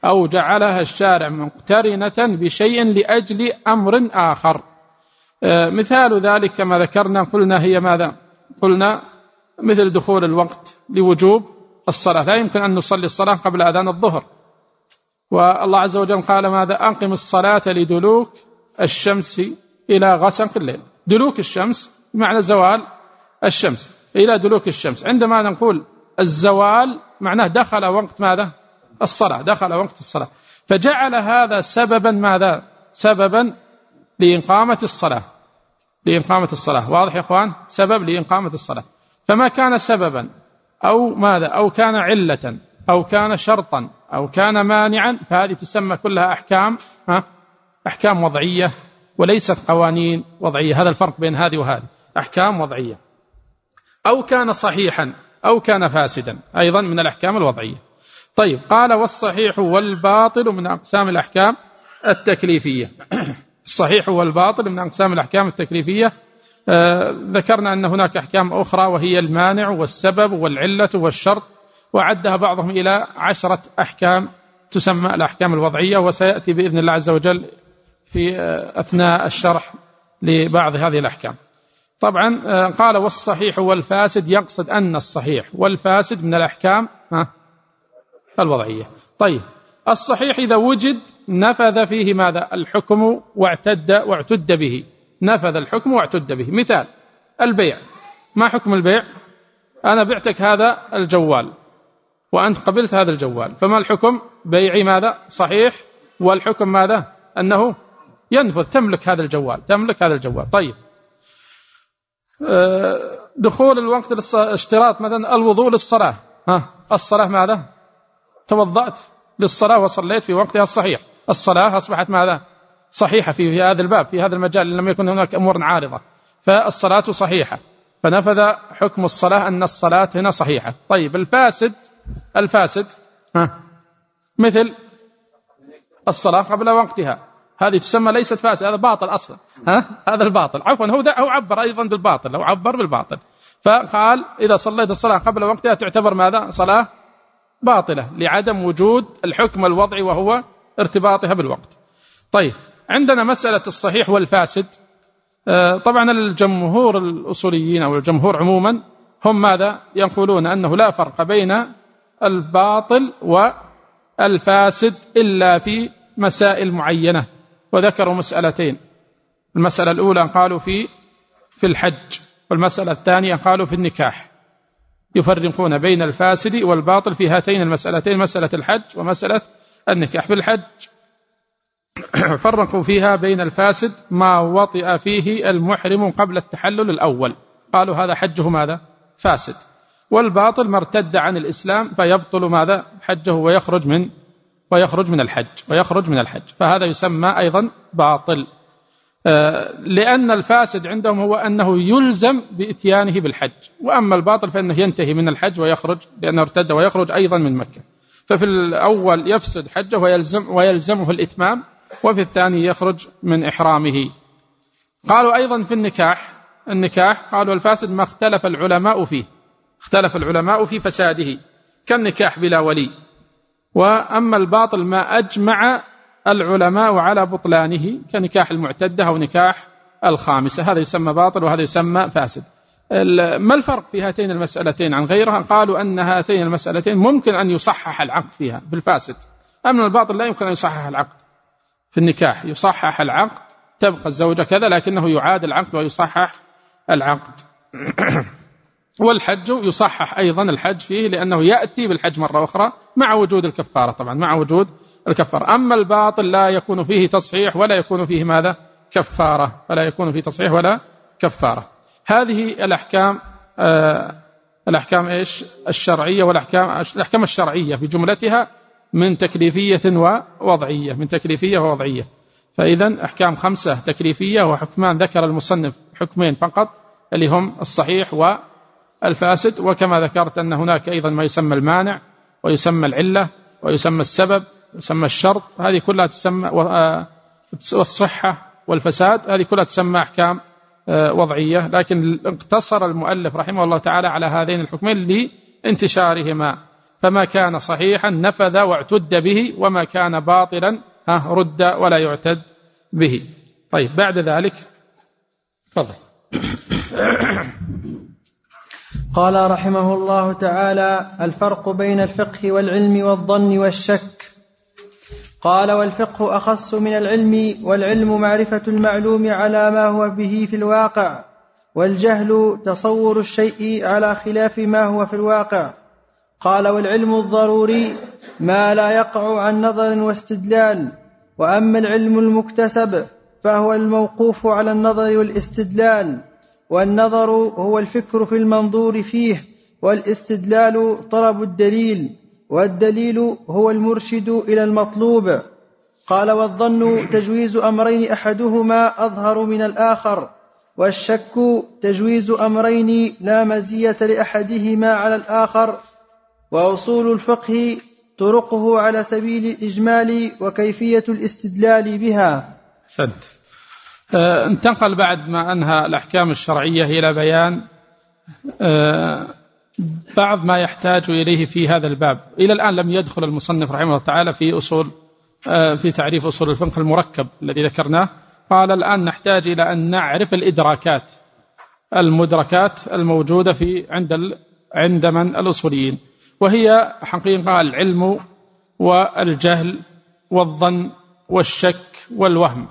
أو جعلها الشارع مقترنة بشيء لأجل أمر آخر. مثال ذلك كما ذكرنا قلنا هي ماذا؟ قلنا مثل دخول الوقت لوجوب الصلاة، لا يمكن أن نصلي الصلاة قبل أذان الظهر، والله عز وجل قال ماذا؟ أقم الصلاة لدلوك الشمس إلى غسق الليل. دلوك الشمس بمعنى زوال الشمس، إلى دلوك الشمس. عندما نقول الزوال معناه دخل وقت ماذا؟ الصلاة، دخل وقت الصلاة، فجعل هذا سببا ماذا؟ سببا لإقامة الصلاة، لإقامة الصلاة. واضح يا إخوان؟ سبب لإقامة الصلاة. فما كان سببا أو ماذا؟ أو كان علة أو كان شرطا أو كان مانعا، فهذه تسمى كلها أحكام وضعية وليست قوانين وضعية. هذا الفرق بين هذه وهذه، أحكام وضعية. أو كان صحيحا أو كان فاسدا، أيضا من الأحكام الوضعية. طيب، قال والصحيح والباطل من أقسام الأحكام التكليفية. الصحيح والباطل من أقسام الأحكام التكليفية. ذكرنا أن هناك أحكام أخرى وهي المانع والسبب والعلة والشرط، وعدها بعضهم إلى 10 أحكام تسمى الأحكام الوضعية، وسيأتي بإذن الله عز وجل في أثناء الشرح لبعض هذه الأحكام. طبعا قال والصحيح والفاسد، يقصد أن الصحيح والفاسد من الأحكام الوضعية. طيب، الصحيح إذا وجد نفذ فيه ماذا؟ الحكم واعتد به، نفذ الحكم واعتد به. مثال البيع، ما حكم البيع؟ أنا بعتك هذا الجوال وأنت قبلت هذا الجوال، فما الحكم؟ بيعي ماذا؟ صحيح، والحكم ماذا؟ أنه ينفذ، تملك هذا الجوال، تملك هذا الجوال. طيب، دخول الوقت اشتراط مثلا الوضوء للصلاة، الصلاة ماذا؟ توضأت للصلاة وصليت في وقتها الصحيح، الصلاة أصبحت ماذا؟ صحيحة في هذا الباب، في هذا المجال، لم يكن هناك أمور عارضة، فالصلاة صحيحة، فنفذ حكم الصلاة أن الصلاة هنا صحيحة. طيب، الفاسد مثل الصلاة قبل وقتها، هذه تسمى ليست فاسد، هذا باطل أصلا، هذا الباطل، عفوا هو عبر أيضا بالباطل، أو عبر بالباطل، فقال إذا صليت الصلاة قبل وقتها تعتبر ماذا؟ صلاة باطلة، لعدم وجود الحكم الوضعي وهو ارتباطها بالوقت. طيب، عندنا مسألة الصحيح والفاسد. طبعا الجمهور الأصوليين أو الجمهور عموما هم ماذا؟ يقولون أنه لا فرق بين الباطل والفاسد إلا في مسائل معينة، وذكروا مسألتين. المسألة الأولى قالوا في الحج، والمسألة الثانية قالوا في النكاح. يفرقون بين الفاسد والباطل في هاتين المسألتين، مسألة الحج ومسألة النكاح. في الحج فرقوا فيها بين الفاسد ما وطئ فيه المحرم قبل التحلل الأول، قالوا هذا حجه ماذا؟ فاسد. والباطل ما ارتد عن الإسلام فيبطل ماذا؟ حجه ويخرج من الحج، فهذا يسمى أيضا باطل. لأن الفاسد عندهم هو أنه يلزم بإتيانه بالحج، وأما الباطل فإنه ينتهي من الحج ويخرج، لأنه ارتد ويخرج أيضا من مكة. ففي الأول يفسد حجه ويلزمه الإتمام، وفي الثاني يخرج من إحرامه. قالوا أيضا في النكاح قالوا الفاسد ما اختلف العلماء في فساده، كالنكاح بلا ولي. وأما الباطل ما أجمع العلماء على بطلانه، كنكاح المعتدة أو نكاح الخامسة، هذا يسمى باطل وهذا يسمى فاسد. ما الفرق في هاتين المسألتين عن غيرها؟ قالوا أن هاتين المسألتين ممكن أن يصحح العقد فيها بالفاسد، أما الباطل لا يمكن أن يصحح العقد. في النكاح يصحح العقد، تبقى الزوجة كذا، لكنه يعاد العقد ويصحح العقد. والحج يصحح أيضا الحج فيه، لأنه يأتي بالحج مرة أخرى مع وجود الكفارة، طبعا مع وجود الكفارة. أما الباطل لا يكون فيه تصحيح ولا يكون فيه ماذا؟ كفارة، فلا يكون فيه تصحيح ولا كفارة. هذه الأحكام إيش؟ الشرعية، والأحكام الشرعية بجملتها من تكليفية ووضعية، فإذا أحكام 5 تكليفية، وحكمان ذكر المصنف حكمين فقط اللي هم الصحيح والفاسد. وكما ذكرت أن هناك أيضا ما يسمى المانع ويسمى العلة ويسمى السبب ويسمى الشرط، هذه كلها تسمى، والصحة والفساد، هذه كلها تسمى أحكام وضعية. لكن اقتصر المؤلف رحمه الله تعالى على هذين الحكمين لانتشارهما، فما كان صحيحا نفذ واعتد به، وما كان باطلا رد ولا يعتد به. طيب بعد ذلك تفضل. قال رحمه الله تعالى: الفرق بين الفقه والعلم والظن والشك. قال: والفقه أخص من العلم، والعلم معرفة المعلوم على ما هو به في الواقع، والجهل تصور الشيء على خلاف ما هو في الواقع. قال: والعلم الضروري ما لا يقع عن نظر واستدلال، وأما العلم المكتسب فهو الموقوف على النظر والاستدلال، والنظر هو الفكر في المنظور فيه، والاستدلال طلب الدليل، والدليل هو المرشد إلى المطلوب. قال: والظن تجويز أمرين أحدهما أظهر من الآخر، والشك تجويز أمرين لا مزية لأحدهما على الآخر. وأصول الفقه طرقه على سبيل الإجمال وكيفية الاستدلال بها. سد. انتقل بعد ما أنهى الأحكام الشرعية إلى بيان بعض ما يحتاج إليه في هذا الباب. إلى الآن لم يدخل المصنف رحمه الله تعالى في تعريف أصول الفقه المركب الذي ذكرناه. قال: الآن نحتاج إلى أن نعرف المدركات الموجودة عند من الأصوليين، وهي حقيقة العلم والجهل والظن والشك والوهم،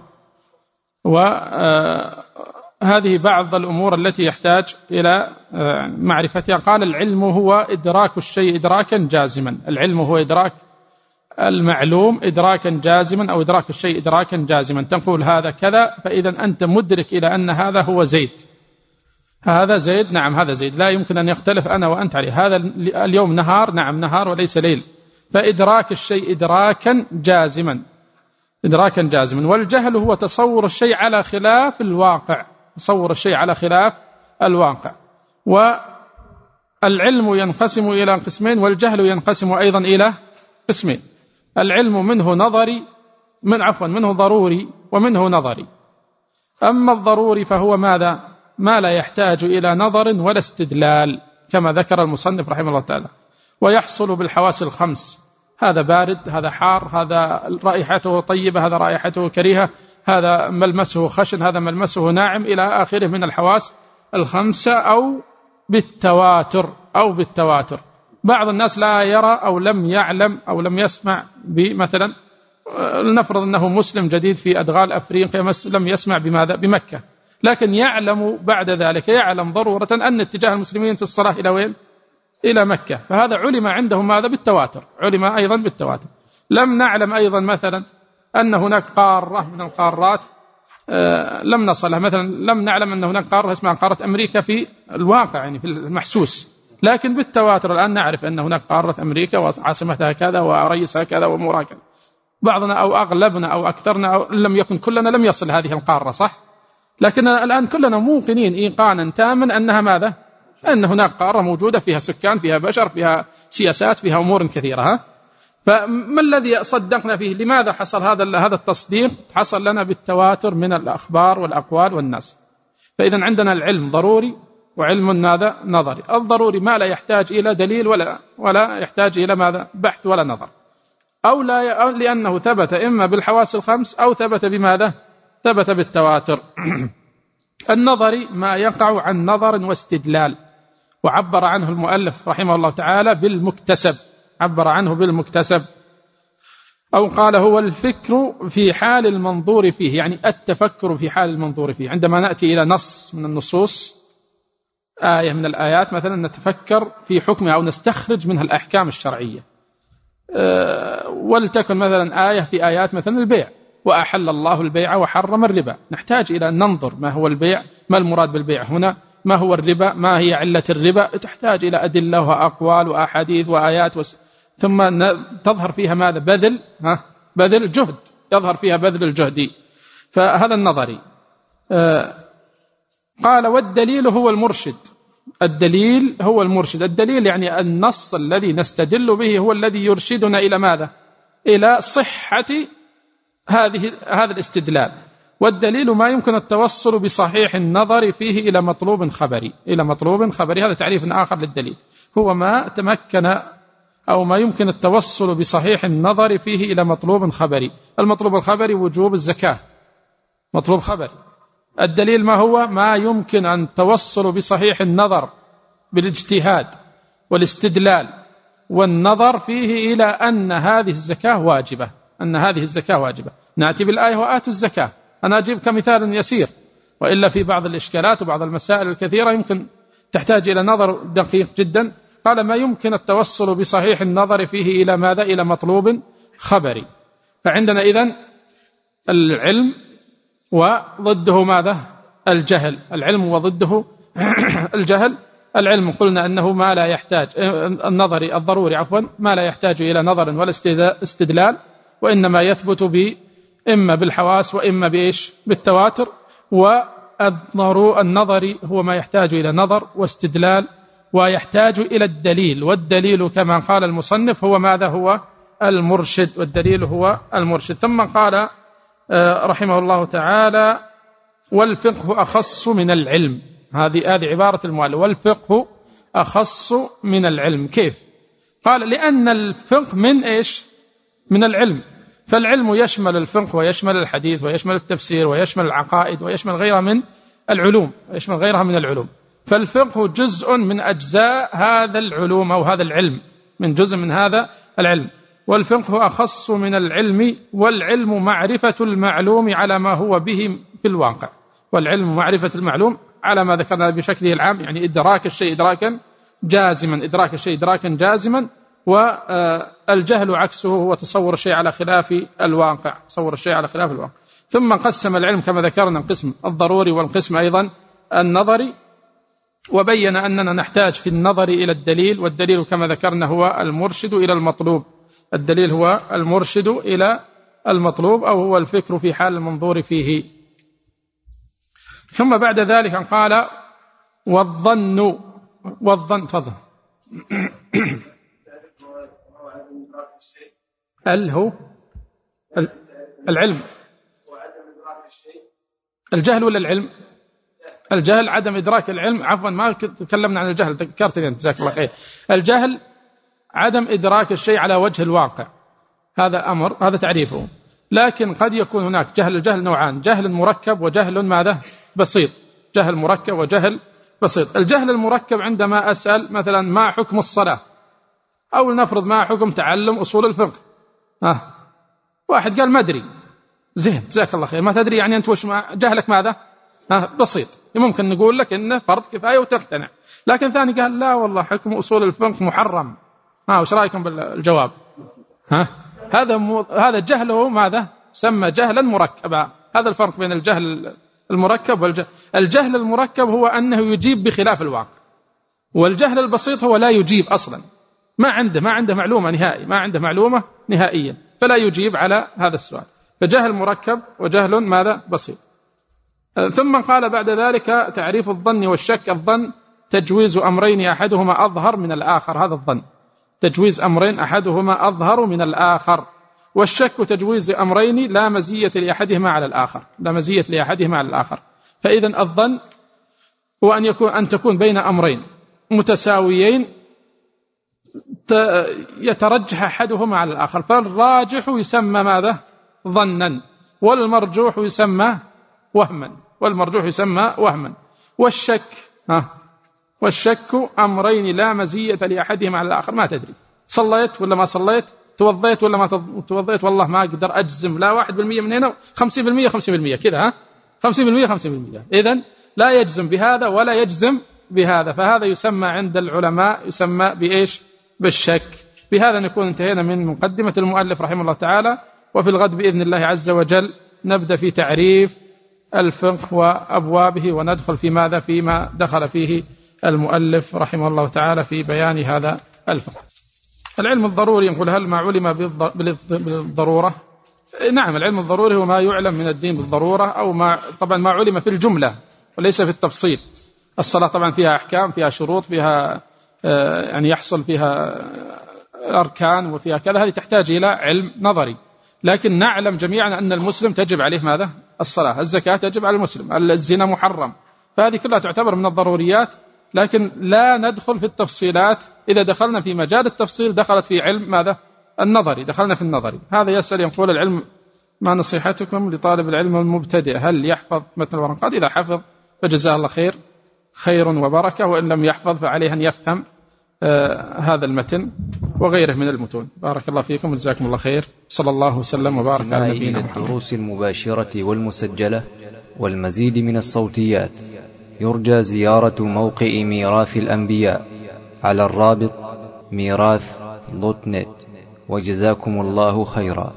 وهذه بعض الأمور التي يحتاج إلى معرفتها. قال: العلم هو إدراك الشيء إدراكا جازما. العلم هو إدراك المعلوم إدراكا جازما، أو إدراك الشيء إدراكا جازما. تقول هذا كذا، فإذا أنت مدرك إلى أن هذا هو زيد. هذا زيد، نعم هذا زيد، لا يمكن أن يختلف أنا وأنت عليه. هذا اليوم نهار، نعم نهار وليس ليل. فإدراك الشيء إدراكا جازما، إدراكا جازما. والجهل هو تصور الشيء على خلاف الواقع، تصور الشيء على خلاف الواقع. والعلم ينقسم إلى قسمين، والجهل ينقسم أيضا إلى قسمين. العلم منه منه ضروري ومنه نظري. أما الضروري فهو ماذا؟ ما لا يحتاج إلى نظر ولا استدلال، كما ذكر المصنف رحمه الله تعالى، ويحصل بالحواس الخمس. هذا بارد، هذا حار، هذا رائحته طيبة، هذا رائحته كريهة، هذا ملمسه خشن، هذا ملمسه ناعم، إلى آخره من الحواس الخمسة، أو بالتواتر. بعض الناس لا يرى أو لم يعلم أو لم يسمع مثلا، لنفرض أنه مسلم جديد في أدغال أفريقيا، لم يسمع بمكة، لكن يعلم بعد ذلك، يعلم ضرورة أن اتجاه المسلمين في الصلاة إلى وين؟ إلى مكة. فهذا علم عندهم ماذا؟ بالتواتر، علم أيضا بالتواتر. لم نعلم أيضا مثلا أن هناك قارة من القارات لم نصلها، مثلا لم نعلم أن هناك قارة اسمها قارة أمريكا في الواقع، يعني في المحسوس، لكن بالتواتر الآن نعرف أن هناك قارة أمريكا وعاصمتها كذا ورئيسها كذا وأمورها كذا. بعضنا أو أغلبنا أو أكثرنا أو لم يكن كلنا لم يصل هذه القارة، صح؟ لكن الآن كلنا موقنين إيقانا تاما أنها ماذا؟ أن هناك قارة موجودة فيها سكان، فيها بشر، فيها سياسات، فيها أمور كثيرة. فما الذي صدقنا فيه؟ لماذا حصل هذا التصديق؟ حصل لنا بالتواتر من الأخبار والأقوال والناس. فإذا عندنا العلم ضروري وعلم ماذا؟ نظري. الضروري ما لا يحتاج إلى دليل ولا يحتاج إلى ماذا؟ بحث ولا نظر، أو لأنه ثبت إما بالحواس الخمس أو ثبت بماذا؟ ثبت بالتواتر. النظري ما يقع عن نظر واستدلال، وعبر عنه المؤلف رحمه الله تعالى بالمكتسب، عبر عنه بالمكتسب، أو قال هو الفكر في حال المنظور فيه، يعني التفكر في حال المنظور فيه. عندما نأتي إلى نص من النصوص، آية من الآيات مثلا، نتفكر في حكمها أو نستخرج منها الأحكام الشرعية. ولتكن مثلا آية في آيات مثلا البيع، وأحل الله البيع وحرم الربا، نحتاج إلى أن ننظر ما هو البيع، ما المراد بالبيع هنا، ما هو الربا، ما هي علة الربا. تحتاج إلى أدلة وأقوال وأحاديث وآيات ثم تظهر فيها ماذا؟ بذل جهد، يظهر فيها بذل الجهد. فهذا النظري. قال والدليل هو المرشد. الدليل هو المرشد. الدليل يعني النص الذي نستدل به هو الذي يرشدنا إلى ماذا؟ إلى صحة هذا الاستدلال. والدليل ما يمكن التوصل بصحيح النظر فيه إلى مطلوب خبري. هذا تعريف آخر للدليل، هو ما تمكن أو ما يمكن التوصل بصحيح النظر فيه إلى مطلوب خبري. المطلوب الخبري وجوب الزكاة، مطلوب خبري. الدليل ما هو؟ ما يمكن أن توصل بصحيح النظر بالاجتهاد والاستدلال والنظر فيه إلى أن هذه الزكاة واجبة، أن هذه الزكاة واجبة. نأتي بالآية وآتوا الزكاة، أنا أجيب كمثال يسير، وإلا في بعض الإشكالات وبعض المسائل الكثيرة يمكن تحتاج إلى نظر دقيق جدا. قال ما يمكن التوصل بصحيح النظر فيه إلى ماذا؟ إلى مطلوب خبري. فعندنا إذن العلم وضده ماذا؟ الجهل. العلم وضده الجهل. العلم قلنا أنه ما لا يحتاج النظر الضروري ما لا يحتاج إلى نظر ولا استدلال، وإنما يثبت إما بالحواس وإما بإيش؟ بالتواتر. والنظر هو ما يحتاج إلى نظر واستدلال ويحتاج إلى الدليل، والدليل كما قال المصنف هو ماذا؟ هو المرشد، والدليل هو المرشد. ثم قال رحمه الله تعالى والفقه أخص من العلم. هذه عبارة المؤلف، والفقه أخص من العلم. كيف؟ قال لأن الفقه من إيش؟ من العلم. فالعلم يشمل الفقه ويشمل الحديث ويشمل التفسير ويشمل العقائد ويشمل غيرها من العلوم، فالفقه جزء من أجزاء هذا العلوم أو هذا العلم، من جزء من هذا العلم. والفقه أخص من العلم، والعلم معرفة المعلوم على ما هو به في الواقع. والعلم معرفة المعلوم على ما ذكرنا بشكله العام، يعني إدراك الشيء إدراكا جازما، والجهل عكسه هو تصور الشيء على خلاف الواقع. ثم قسم العلم كما ذكرنا القسم الضروري والقسم أيضا النظري، وبين أننا نحتاج في النظر إلى الدليل، والدليل كما ذكرنا هو المرشد إلى المطلوب. الدليل هو المرشد إلى المطلوب، أو هو الفكر في حال المنظور فيه. ثم بعد ذلك قال والظن فضل هو العلم، الجهل ولا العلم؟ الجهل عدم إدراك العلم. عفوا ما تكلمنا عن الجهل، ذكرتني أنت، جزاك الله خير. الجهل عدم إدراك الشيء على وجه الواقع، هذا أمر، هذا تعريفه. لكن قد يكون هناك الجهل نوعان: جهل مركب وجهل ماذا؟ بسيط. جهل مركب وجهل بسيط. الجهل المركب عندما أسأل مثلا ما حكم الصلاة، أو نفرض ما حكم تعلم أصول الفقه، واحد قال ما أدري، زين جزاك الله خير، ما تدري يعني أنت وش جهلك ماذا؟ بسيط. ممكن نقول لك إنه فرض كفاية وتقتنع. لكن ثاني قال لا والله حكم أصول الفقه محرم، وش رأيكم بالجواب؟ هذا جهله ماذا؟ سمى جهلا مركبا. هذا الفرق بين الجهل المركب والجهل. الجهل المركب هو أنه يجيب بخلاف الواقع، والجهل البسيط هو لا يجيب أصلا، ما عنده معلومة نهائي، ما عنده معلومة نهائيا، فلا يجيب على هذا السؤال. فجهل مركب وجهل ماذا؟ بسيط. ثم قال بعد ذلك تعريف الظن والشك. الظن تجويز أمرين أحدهما أظهر من الآخر، هذا الظن، تجويز أمرين أحدهما أظهر من الآخر. والشك تجويز أمرين لا مزية لأحدهما على الآخر، فإذا الظن هو أن تكون بين أمرين متساويين يترجح أحدهما على الآخر، فالراجح يسمى ماذا؟ ظنا، والمرجوح يسمى وهما. والشك أمرين لا مزية لأحدهما على الآخر. ما تدري صليت ولا ما صليت، توضيت ولا ما توضيت، والله ما أقدر أجزم، لا 1% من هنا 50% كذا، 50%. إذن لا يجزم بهذا ولا يجزم بهذا، فهذا يسمى عند العلماء يسمى بإيش؟ بالشك. بهذا نكون انتهينا من مقدمة المؤلف رحمه الله تعالى، وفي الغد بإذن الله عز وجل نبدأ في تعريف الفقه وأبوابه، وندخل في ماذا؟ فيما دخل فيه المؤلف رحمه الله تعالى في بيان هذا الفقه. العلم الضروري، يقول هل ما علم بالضرورة؟ نعم، العلم الضروري هو ما يعلم من الدين بالضرورة، أو طبعا ما علم في الجملة وليس في التفصيل. الصلاة طبعا فيها أحكام، فيها شروط، فيها يعني يحصل فيها أركان وفيها كذا، هذه تحتاج إلى علم نظري. لكن نعلم جميعا أن المسلم تجب عليه ماذا؟ الصلاة. الزكاة تجب على المسلم. الزنا محرم. فهذه كلها تعتبر من الضروريات لكن لا ندخل في التفصيلات. إذا دخلنا في مجال التفصيل دخلت في علم ماذا؟ النظري، دخلنا في النظري. هذا يسأل يقول العلم ما نصيحتكم لطالب العلم المبتدئ، هل يحفظ متن الورقات؟ إذا حفظ فجزاه الله خير وبركة، وإن لم يحفظ فعليه أن يفهم هذا المتن وغيره من المتون. بارك الله فيكم وجزاكم الله خير. صلى الله وسلم وبارك على نبينا محمد. الدروس المباشرة والمسجلة والمزيد من الصوتيات يرجى زيارة موقع ميراث الأنبياء على الرابط ميراث.net. وجزاكم الله خيرا.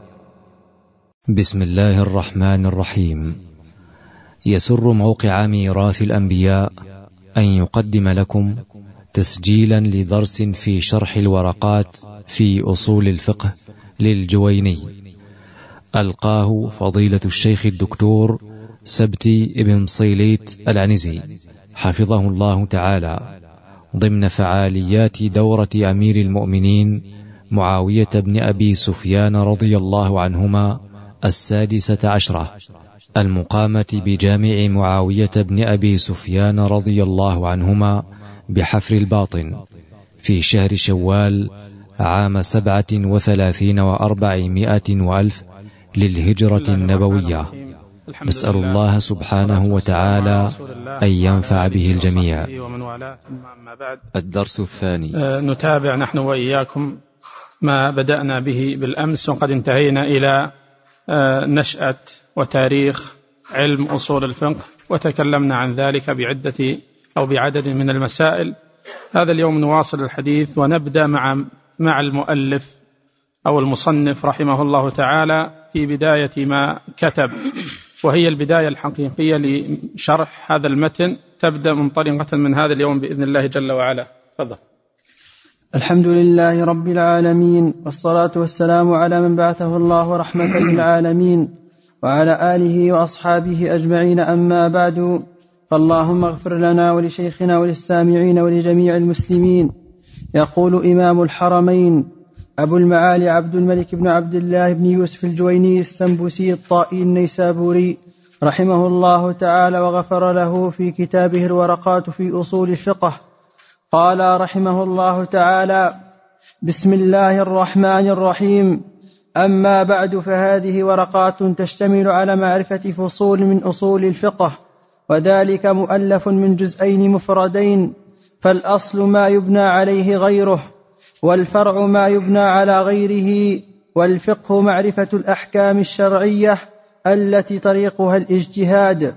بسم الله الرحمن الرحيم. يسر موقع ميراث الأنبياء أن يقدم لكم تسجيلا لدرس في شرح الورقات في أصول الفقه للجويني، ألقاه فضيلة الشيخ الدكتور سبتي ابن صيليت العنزي حفظه الله تعالى، ضمن فعاليات دورة أمير المؤمنين معاوية بن أبي سفيان رضي الله عنهما 16، المقامة بجامع معاوية بن أبي سفيان رضي الله عنهما بحفر الباطن في شهر شوال عام 37 و400 وألف للهجرة النبوية. نسأل الله سبحانه وتعالى أن ينفع به الجميع. الدرس الثاني. نتابع نحن وإياكم ما بدأنا به بالأمس، وقد انتهينا إلى نشأة وتاريخ علم أصول الفقه، وتكلمنا عن ذلك بعدد من المسائل. هذا اليوم نواصل الحديث ونبدأ مع المؤلف أو المصنف رحمه الله تعالى في بداية ما كتب، وهي البداية الحقيقية لشرح هذا المتن، تبدأ منطلقة من هذا اليوم بإذن الله جل وعلا. تفضل. الحمد لله رب العالمين، والصلاة والسلام على من بعثه الله رحمة للعالمين وعلى آله وأصحابه أجمعين، أما بعد، فاللهم اغفر لنا ولشيخنا وللسامعين ولجميع المسلمين. يقول إمام الحرمين أبو المعالي عبد الملك بن عبد الله بن يوسف الجويني السنبسي الطائي النيسابوري رحمه الله تعالى وغفر له في كتابه الورقات في أصول الفقه، قال رحمه الله تعالى: بسم الله الرحمن الرحيم. أما بعد، فهذه ورقات تشتمل على معرفة فصول من أصول الفقه، وذلك مؤلف من جزئين مفردين، فالأصل ما يبنى عليه غيره، والفرع ما يبنى على غيره، والفقه معرفة الأحكام الشرعية التي طريقها الاجتهاد.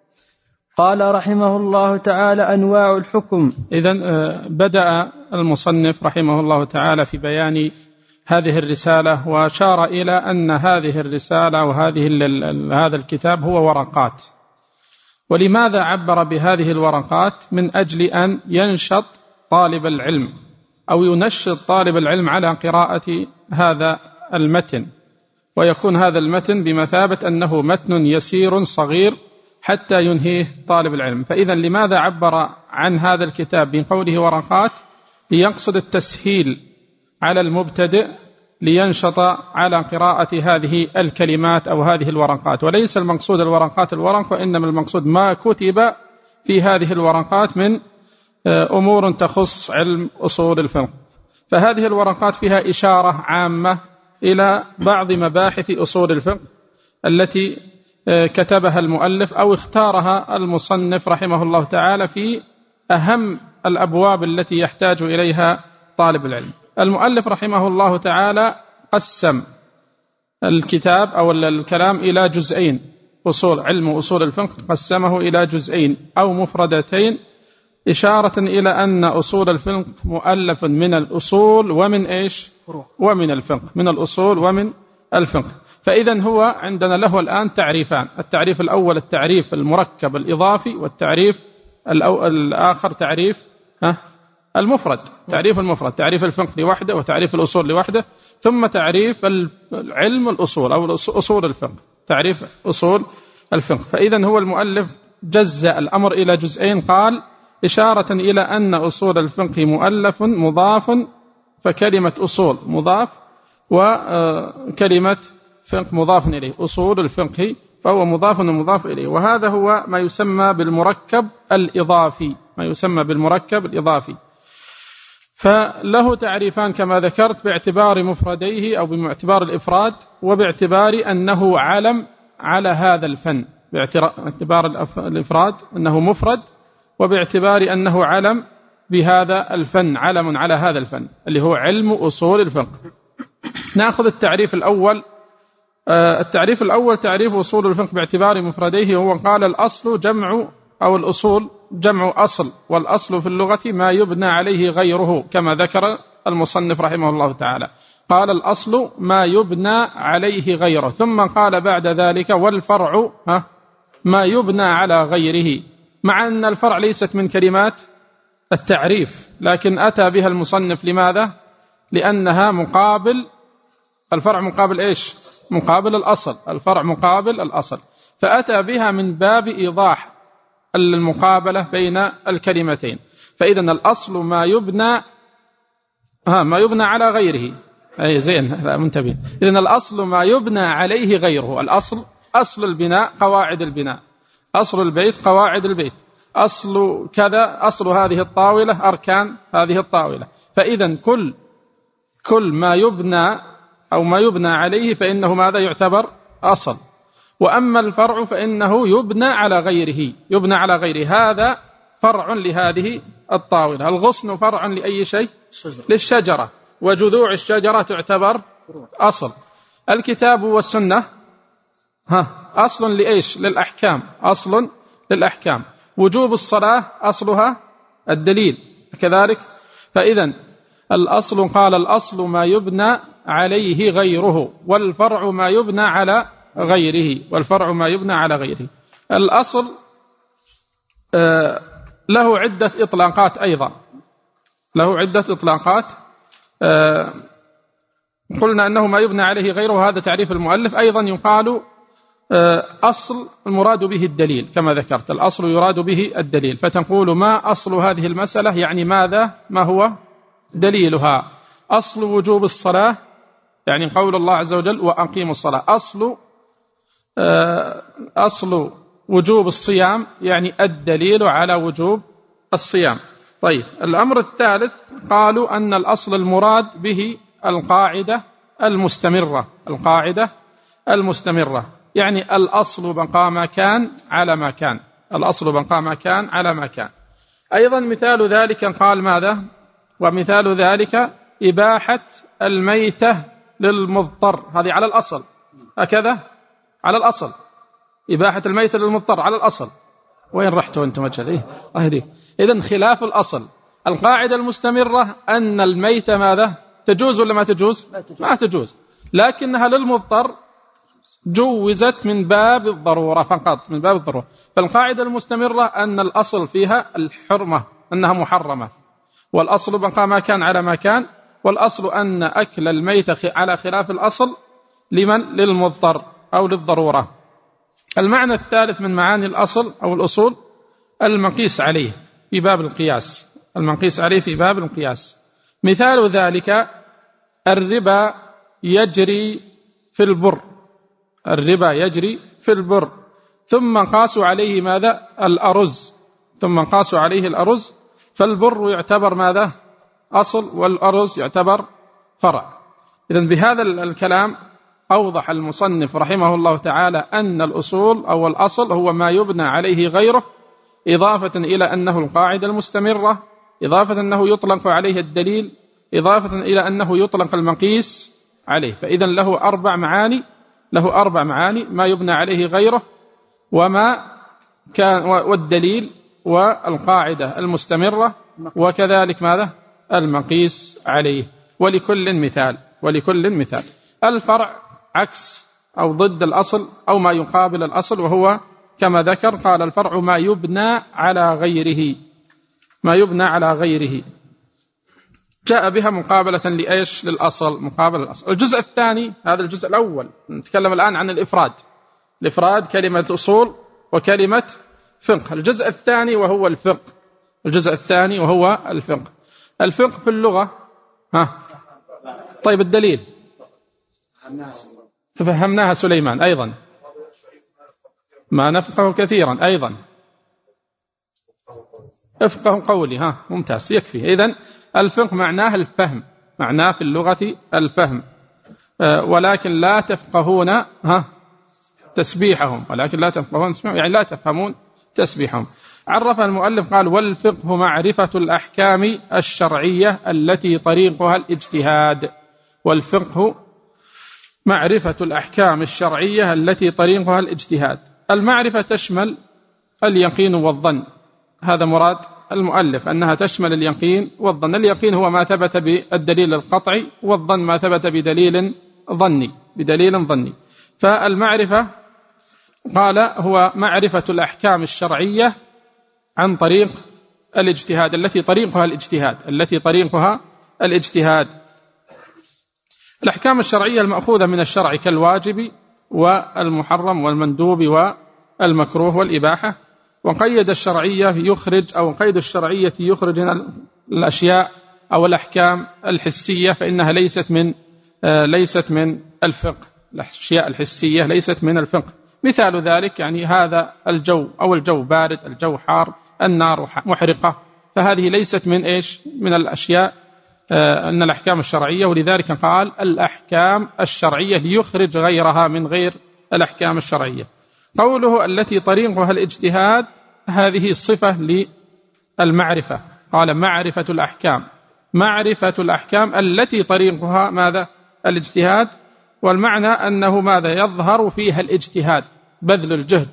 قال رحمه الله تعالى: أنواع الحكم. إذن بدأ المصنف رحمه الله تعالى في بيان هذه الرسالة، وأشار إلى أن هذه الرسالة هذا الكتاب هو ورقات. ولماذا عبر بهذه الورقات؟ من أجل أن ينشط طالب العلم أو ينشط طالب العلم على قراءة هذا المتن، ويكون هذا المتن بمثابة أنه متن يسير صغير حتى ينهيه طالب العلم. فإذا لماذا عبر عن هذا الكتاب بقوله ورقات؟ ليقصد التسهيل على المبتدئ لينشط على قراءة هذه الكلمات أو هذه الورقات، وليس المقصود الورقات الورق، وإنما المقصود ما كتب في هذه الورقات من أمور تخص علم أصول الفقه. فهذه الورقات فيها إشارة عامة إلى بعض مباحث أصول الفقه التي كتبها المؤلف أو اختارها المصنف رحمه الله تعالى في أهم الأبواب التي يحتاج إليها طالب العلم. المؤلف رحمه الله تعالى قسم الكتاب أو الكلام إلى جزئين، علم أصول الفقه قسمه إلى جزئين أو مفردتين، إشارة إلى أن أصول الفقه مؤلف من الأصول ومن إيش؟ ومن الفقه، من الأصول ومن الفقه. فإذن هو عندنا له الآن تعريفان: التعريف الأول التعريف المركب الإضافي، والتعريف الآخر تعريف المفرد، تعريف المفرد، تعريف الفقه لوحده وتعريف الأصول لوحده، ثم تعريف علم الأصول أو أصول الفقه، تعريف أصول الفقه. فإذن هو المؤلف جزأ الأمر إلى جزئين، قال إشارة إلى أن أصول الفقه مؤلف مضاف، فكلمة أصول مضاف وكلمة فقه مضاف إليه، أصول الفقه فهو مضاف ومضاف إليه. وهذا هو ما يسمى بالمركب الإضافي، ما يسمى بالمركب الإضافي. فله تعريفان كما ذكرت، باعتبار مفرديه أو باعتبار الإفراد، وباعتبار أنه علم على هذا الفن، باعتبار الإفراد أنه مفرد، وباعتبار أنه علم بهذا الفن، علم على هذا الفن اللي هو علم أصول الفقه. نأخذ التعريف الأول. التعريف الأول تعريف أصول الفقه باعتبار مفرديه، هو قال الأصل جمع، أو الأصول جمع أصل، والأصل في اللغة ما يبنى عليه غيره، كما ذكر المصنف رحمه الله تعالى. قال الأصل ما يبنى عليه غيره، ثم قال بعد ذلك والفرع ما يبنى على غيره، مع أن الفرع ليست من كلمات التعريف، لكن أتى بها المصنف. لماذا؟ لأنها مقابل، الفرع مقابل إيش؟ مقابل الأصل، الفرع مقابل الأصل، فأتى بها من باب إيضاح المقابلة بين الكلمتين. فإذا الأصل ما يبنى ما يبنى على غيره، أي زين، لا منتبه. إذن الأصل ما يبنى عليه غيره. الأصل أصل البناء، قواعد البناء، أصل البيت قواعد البيت، أصل كذا، أصل هذه الطاولة أركان هذه الطاولة. فإذا كل ما يبنى أو ما يبنى عليه فإنه ماذا يعتبر أصل. وأما الفرع فإنه يبنى على غيره، يبنى على غيره، هذا فرع لهذه الطاولة. الغصن فرع لأي شيء؟ للشجرة، وجذوع الشجرة تعتبر أصل. الكتاب والسنة أصل لإيش؟ للأحكام، أصل للأحكام. وجوب الصلاة أصلها الدليل كذلك. فإذا الأصل، قال الأصل ما يبنى عليه غيره، والفرع ما يبنى على غيره، والفرع ما يبنى على غيره. الأصل له عدة إطلاقات أيضا، له عدة إطلاقات. قلنا أنه ما يبنى عليه غيره، هذا تعريف المؤلف. أيضا يقال أصل المراد به الدليل، كما ذكرت الأصل يراد به الدليل، فتقول ما أصل هذه المسألة، يعني ماذا، ما هو دليلها. أصل وجوب الصلاة يعني قول الله عز وجل وأقيموا الصلاة. أصل وجوب الصيام يعني الدليل على وجوب الصيام. طيب، الأمر الثالث قالوا أن الأصل المراد به القاعدة المستمرة، القاعدة المستمرة، يعني الأصل بقى ما كان على ما كان، الأصل بقى ما كان على ما كان. أيضا مثال ذلك قال ماذا؟ ومثال ذلك إباحة الميتة للمضطر، هذه على الأصل، هكذا على الأصل، إباحة الميتة للمضطر على الأصل. وين رحتوا أنتم أجل؟ إذن خلاف الأصل. القاعدة المستمرة أن الميتة ماذا؟ تجوز ولا ما تجوز؟ ما تجوز، لكنها للمضطر جوزت من باب الضرورة فقط، من باب الضرورة. فالقاعدة المستمرة أن الأصل فيها الحرمة، أنها محرمة، والأصل بقى ما كان على ما كان. والأصل أن أكل الميتة على خلاف الأصل لمن؟ للمضطر أو للضرورة. المعنى الثالث من معاني الأصل أو الأصول المقيس عليه في باب القياس، المقيس عليه في باب القياس. مثال ذلك الربا يجري في البر، الربا يجري في البر، ثم قاسوا عليه ماذا؟ الأرز، ثم قاسوا عليه الأرز، فالبر يعتبر ماذا؟ أصل، والأرز يعتبر فرع. إذن بهذا الكلام أوضح المصنف رحمه الله تعالى أن الأصول أو الأصل هو ما يبنى عليه غيره، إضافة إلى أنه القاعدة المستمرة، إضافة أنه يطلق عليه الدليل، إضافة إلى أنه يطلق المقيس عليه. فإذن له أربع معاني، له أربع معاني: ما يبنى عليه غيره، وما كان، والدليل، والقاعدة المستمرة، وكذلك ماذا؟ المقيس عليه. ولكل مثال، ولكل مثال. الفرع عكس أو ضد الأصل أو ما يقابل الأصل، وهو كما ذكر قال الفرع ما يبنى على غيره، ما يبنى على غيره، جاء بها مقابلة لإيش؟ للأصل، مقابل الأصل. الجزء الثاني، هذا الجزء الأول، نتكلم الآن عن الإفراد، الإفراد كلمة أصول وكلمة فقه. الجزء الثاني وهو الفقه، الجزء الثاني وهو الفقه. الفقه في اللغة طيب الدليل ففهمناها سليمان، أيضا ما نفقه كثيرا، أيضا افقه قولي، ممتاز، يكفي. إذن الفقه معناه الفهم، معناه في اللغة الفهم، ولكن لا تفقهون تسبيحهم، ولكن لا تفقهون تسبيحهم يعني لا تفهمون تسبيحهم. عرف المؤلف قال: والفقه معرفة الأحكام الشرعية التي طريقها الاجتهاد. والفقه معرفة الأحكام الشرعية التي طريقها الاجتهاد. المعرفة تشمل اليقين والظن، هذا مراد المؤلف، أنها تشمل اليقين والظن. اليقين هو ما ثبت بالدليل القطعي، والظن ما ثبت بدليل ظني. فالمعرفة قال هو معرفة الأحكام الشرعية عن طريق الاجتهاد، التي طريقها الاجتهاد. الأحكام الشرعية المأخوذة من الشرع كالواجب والمحرم والمندوب والمكروه والإباحة. وقيد الشرعية يخرج، أو قيد الشرعية يخرج الأشياء أو الأحكام الحسية، فإنها ليست من الفقه. الأشياء الحسية ليست من الفقه. مثال ذلك يعني هذا الجو، أو الجو بارد، الجو حار، النار محرقة، فهذه ليست من الأشياء أن الأحكام الشرعية. ولذلك قال الأحكام الشرعية ليخرج غيرها من غير الأحكام الشرعية. قوله التي طريقها الاجتهاد، هذه صفة للمعرفة. قال معرفة الأحكام التي طريقها ماذا؟ الاجتهاد. والمعنى أنه ماذا؟ يظهر فيها الاجتهاد، بذل الجهد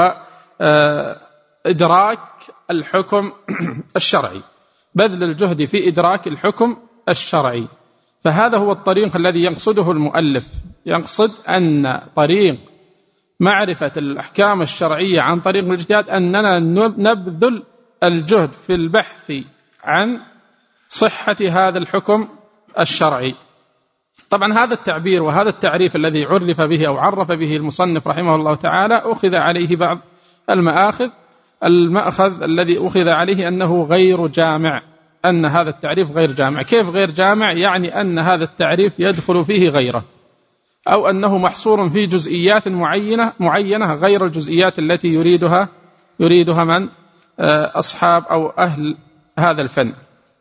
وإدراك الحكم الشرعي، بذل الجهد في إدراك الحكم الشرعي. فهذا هو الطريق الذي يقصده المؤلف، يقصد أن طريق معرفة الأحكام الشرعية عن طريق الاجتهاد أننا نبذل الجهد في البحث عن صحة هذا الحكم الشرعي. طبعا هذا التعبير وهذا التعريف الذي عرف به أو عرف به المصنف رحمه الله تعالى أخذ عليه بعض المآخذ. المأخذ الذي أخذ عليه أنه غير جامع، أن هذا التعريف غير جامع. كيف غير جامع؟ يعني أن هذا التعريف يدخل فيه غيره، أو أنه محصور في جزئيات معينة غير الجزئيات التي يريدها من أصحاب أو أهل هذا الفن.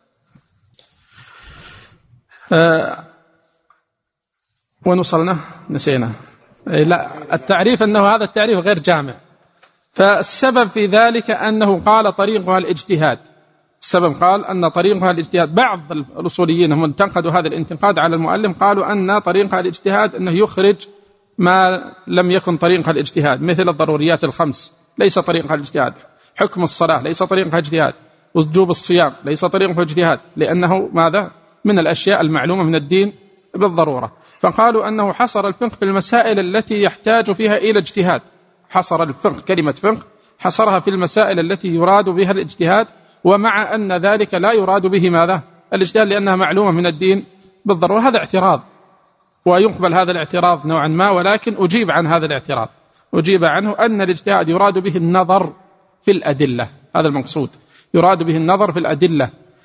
ونصلنا نسينا، لا، التعريف أنه هذا التعريف غير جامع. فالسبب في ذلك أنه قال طريقها الاجتهاد. السبب قال أن طريقها الاجتهاد. بعض الأصوليين هم انتقدوا هذا الانتقاد على المؤلف، قالوا أن طريقها الاجتهاد أنه يخرج ما لم يكن طريقها الاجتهاد، مثل الضروريات الخمس ليس طريقها الاجتهاد، حكم الصلاة ليس طريقها اجتهاد، وجوب الصيام ليس طريقها اجتهاد، لأنه ماذا؟ من الأشياء المعلومة من الدين بالضرورة. فقالوا أنه حصر الفقه في المسائل التي يحتاج فيها إلى اجتهاد. حصر الفقه، كلمة فقه حصرها في المسائل التي يراد بها الاجتهاد، ومع أن ذلك لا يراد به ماذا؟ الاجتهاد، لأنها معلومة من الدين بالضرورة. هذا اعتراض، ويقبل هذا الاعتراض نوعا ما، ولكن أجيب عن هذا الاعتراض، أجيب عنه أن الاجتهاد يراد به النظر في الأدلة. هذا المقصود، يراد به النظر في الأدلة،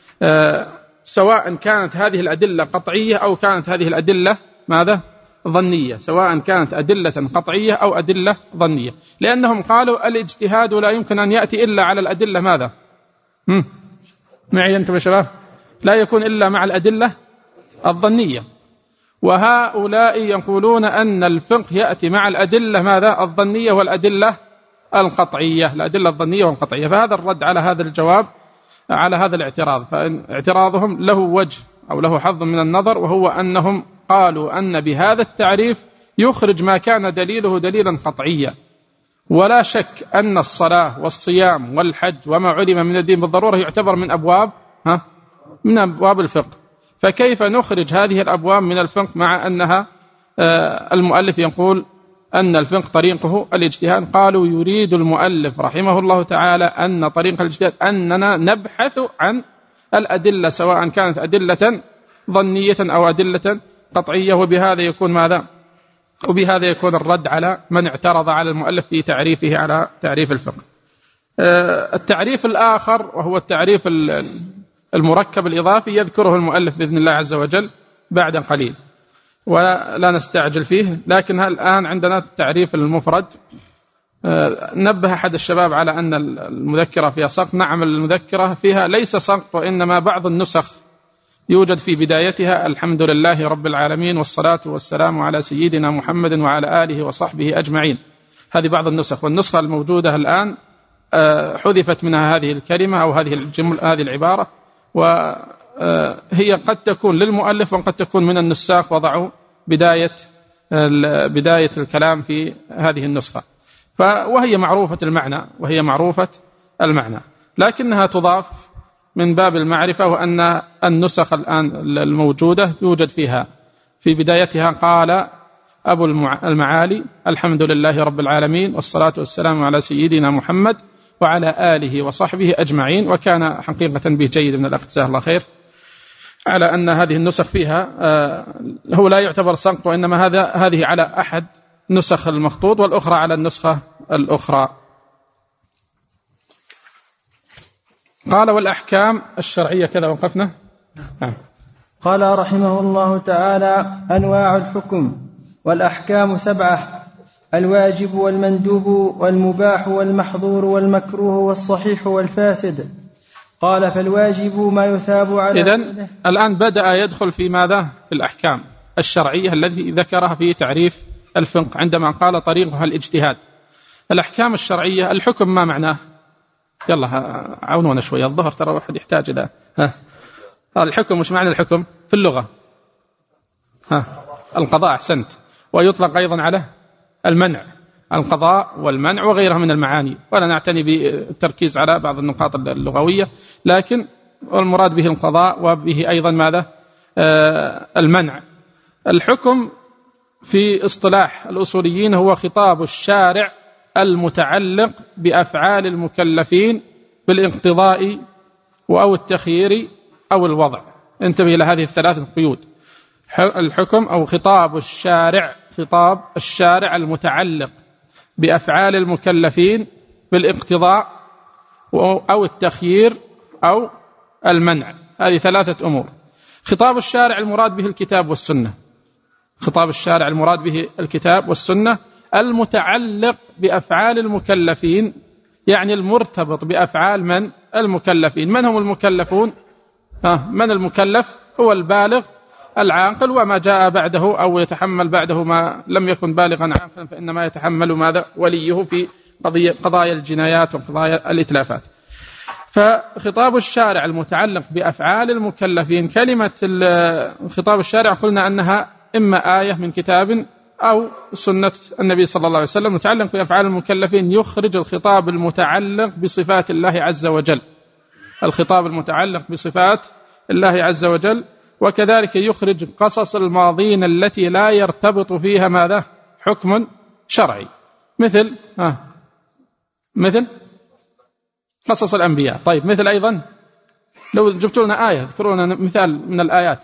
سواء كانت هذه الأدلة قطعية أو كانت هذه الأدلة ماذا؟ ظنية، سواء كانت أدلة قطعية أو أدلة ظنية. لأنهم قالوا الاجتهاد لا يمكن أن يأتي إلا على الأدلة ماذا؟ معي أنتم يا شباب؟ لا يكون إلا مع الأدلة الظنية. وهؤلاء يقولون أن الفقه يأتي مع الأدلة ماذا؟ الظنية والأدلة القطعية، الأدلة الظنية والقطعية. فهذا الرد على هذا الجواب، على هذا الاعتراض. فاعتراضهم له وجه أو له حظ من النظر، وهو أنهم قالوا أن بهذا التعريف يخرج ما كان دليله دليلا قطعيا. ولا شك أن الصلاة والصيام والحج وما علم من الدين بالضرورة يعتبر من أبواب الفقه. فكيف نخرج هذه الأبواب من الفقه مع أنها المؤلف يقول أن الفقه طريقه الاجتهاد؟ قالوا يريد المؤلف رحمه الله تعالى أن طريق الاجتهاد أننا نبحث عن الأدلة، سواء كانت أدلة ظنية أو أدلة قطعية. وبهذا يكون ماذا؟ وبهذا يكون الرد على من اعترض على المؤلف في تعريفه على تعريف الفقه. التعريف الآخر وهو التعريف المركب الإضافي يذكره المؤلف بإذن الله عز وجل بعد قليل، ولا نستعجل فيه. لكن الآن عندنا التعريف المفرد نبه أحد الشباب على أن المذكرة فيها سقط. نعم المذكرة فيها ليس سقط، وإنما بعض النسخ يوجد في بدايتها الحمد لله رب العالمين والصلاة والسلام على سيدنا محمد وعلى آله وصحبه أجمعين. هذه بعض النسخ، والنسخة الموجودة الآن حذفت منها هذه الكلمة أو هذه العبارة، وهي قد تكون للمؤلف وقد تكون من النساخ وضعوا بداية الكلام في هذه النسخة، وهي معروفة المعنى، لكنها تضاف من باب المعرفة، وأن النسخ الآن الموجودة يوجد فيها في بدايتها قال أبو المعالي الحمد لله رب العالمين والصلاة والسلام على سيدنا محمد وعلى آله وصحبه أجمعين. وكان حقيقة به جيد من الأخ جزاه الله خير على أن هذه النسخ فيها هو لا يعتبر سقط، وإنما هذه على أحد نسخ المخطوط والأخرى على النسخة الأخرى. قال والأحكام الشرعية كذا وقفنا. نعم. قال رحمه الله تعالى: أنواع الحكم والأحكام 7: الواجب والمندوب والمباح والمحظور والمكروه والصحيح والفاسد. قال: فالواجب ما يثاب على. إذن الآن بدأ يدخل في ماذا؟ في الأحكام الشرعية التي ذكرها في تعريف الفقه عندما قال طريقها الاجتهاد. الأحكام الشرعية، الحكم ما معناه؟ يلا عاونونا شوية، الظهر ترى واحد يحتاج إلى الحكم. مش معنى الحكم في اللغة؟ القضاء، أحسنت. ويطلق أيضا على المنع، القضاء والمنع وغيرها من المعاني، ولا نعتني بالتركيز على بعض النقاط اللغوية، لكن المراد به القضاء وبه أيضا ماذا؟ المنع. الحكم في اصطلاح الأصوليين هو خطاب الشارع المتعلق بأفعال المكلفين بالاقتضاء أو التخيير أو الوضع. انتبه إلى هذه الثلاثة قيود: الحكم أو خطاب الشارع المتعلق بأفعال المكلفين بالاقتضاء أو التخيير أو المنع. هذه ثلاثة أمور. خطاب الشارع المراد به الكتاب والسنة، خطاب الشارع المراد به الكتاب والسنة المتعلق بأفعال المكلفين، يعني المرتبط بأفعال من؟ المكلفين. من هم المكلفون؟ من المكلف؟ هو البالغ العاقل، وما جاء بعده أو يتحمل بعده ما لم يكن بالغا عاقلا فإنما يتحمل ماذا؟ وليه في قضايا الجنايات وقضايا الإتلافات. فخطاب الشارع المتعلق بأفعال المكلفين، كلمة خطاب الشارع قلنا أنها إما آية من كتاب أو سنة النبي صلى الله عليه وسلم متعلق بأفعال المكلفين، يخرج الخطاب المتعلق بصفات الله عز وجل، الخطاب المتعلق بصفات الله عز وجل، وكذلك يخرج قصص الماضين التي لا يرتبط فيها ماذا؟ حكم شرعي، مثل قصص الأنبياء. طيب مثل أيضا لو جبت لنا آية اذكروا لنا مثال من الآيات.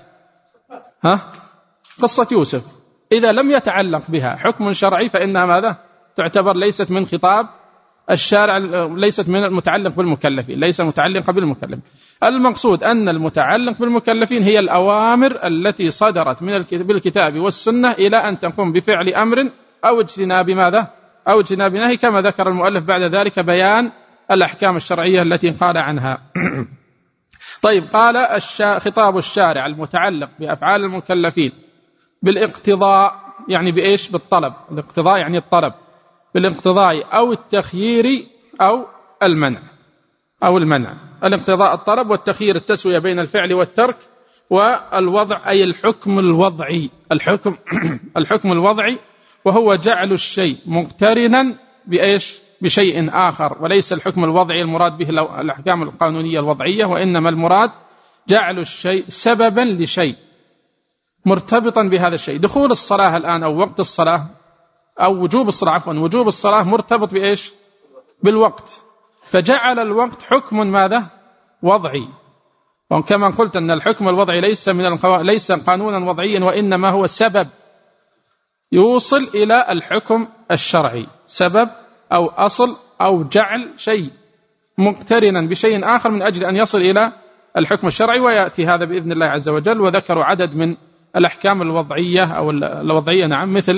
قصة يوسف إذا لم يتعلق بها حكم شرعي فإنها ماذا؟ تعتبر ليست من خطاب الشارع، ليست من المتعلق بالمكلفين، ليس متعلقة بالمكلفين. المقصود أن المتعلق بالمكلفين هي الأوامر التي صدرت بالكتاب والسنة إلى أن تقوم بفعل أمر أو اجتناب ماذا؟ أو اجتناب نهي، كما ذكر المؤلف بعد ذلك بيان الأحكام الشرعية التي قال عنها. طيب، قال خطاب الشارع المتعلق بأفعال المكلفين بالاقتضاء، يعني بإيش؟ بالطلب. الاقتضاء يعني الطلب، بالاقتضاء أو التخيير أو المنع. الاقتضاء الطلب، والتخيير التسوية بين الفعل والترك، والوضع أي الحكم الوضعي. الحكم الوضعي وهو جعل الشيء مقترنا بإيش؟ بشيء آخر، وليس الحكم الوضعي المراد به الأحكام القانونية الوضعية، وإنما المراد جعل الشيء سببا لشيء مرتبطا بهذا الشيء. دخول الصلاة الآن أو وقت الصلاة أو وجوب الصلاة، عفوا وجوب الصلاة مرتبط بإيش؟ بالوقت، فجعل الوقت حكم ماذا؟ وضعي. وكما قلت أن الحكم الوضعي ليس قانونا وضعيا، وإنما هو سبب يوصل إلى الحكم الشرعي، سبب أو أصل أو جعل شيء مقترنا بشيء آخر من أجل أن يصل إلى الحكم الشرعي. ويأتي هذا بإذن الله عز وجل. وذكروا عدد من الأحكام الوضعية أو الوضعية، نعم، مثل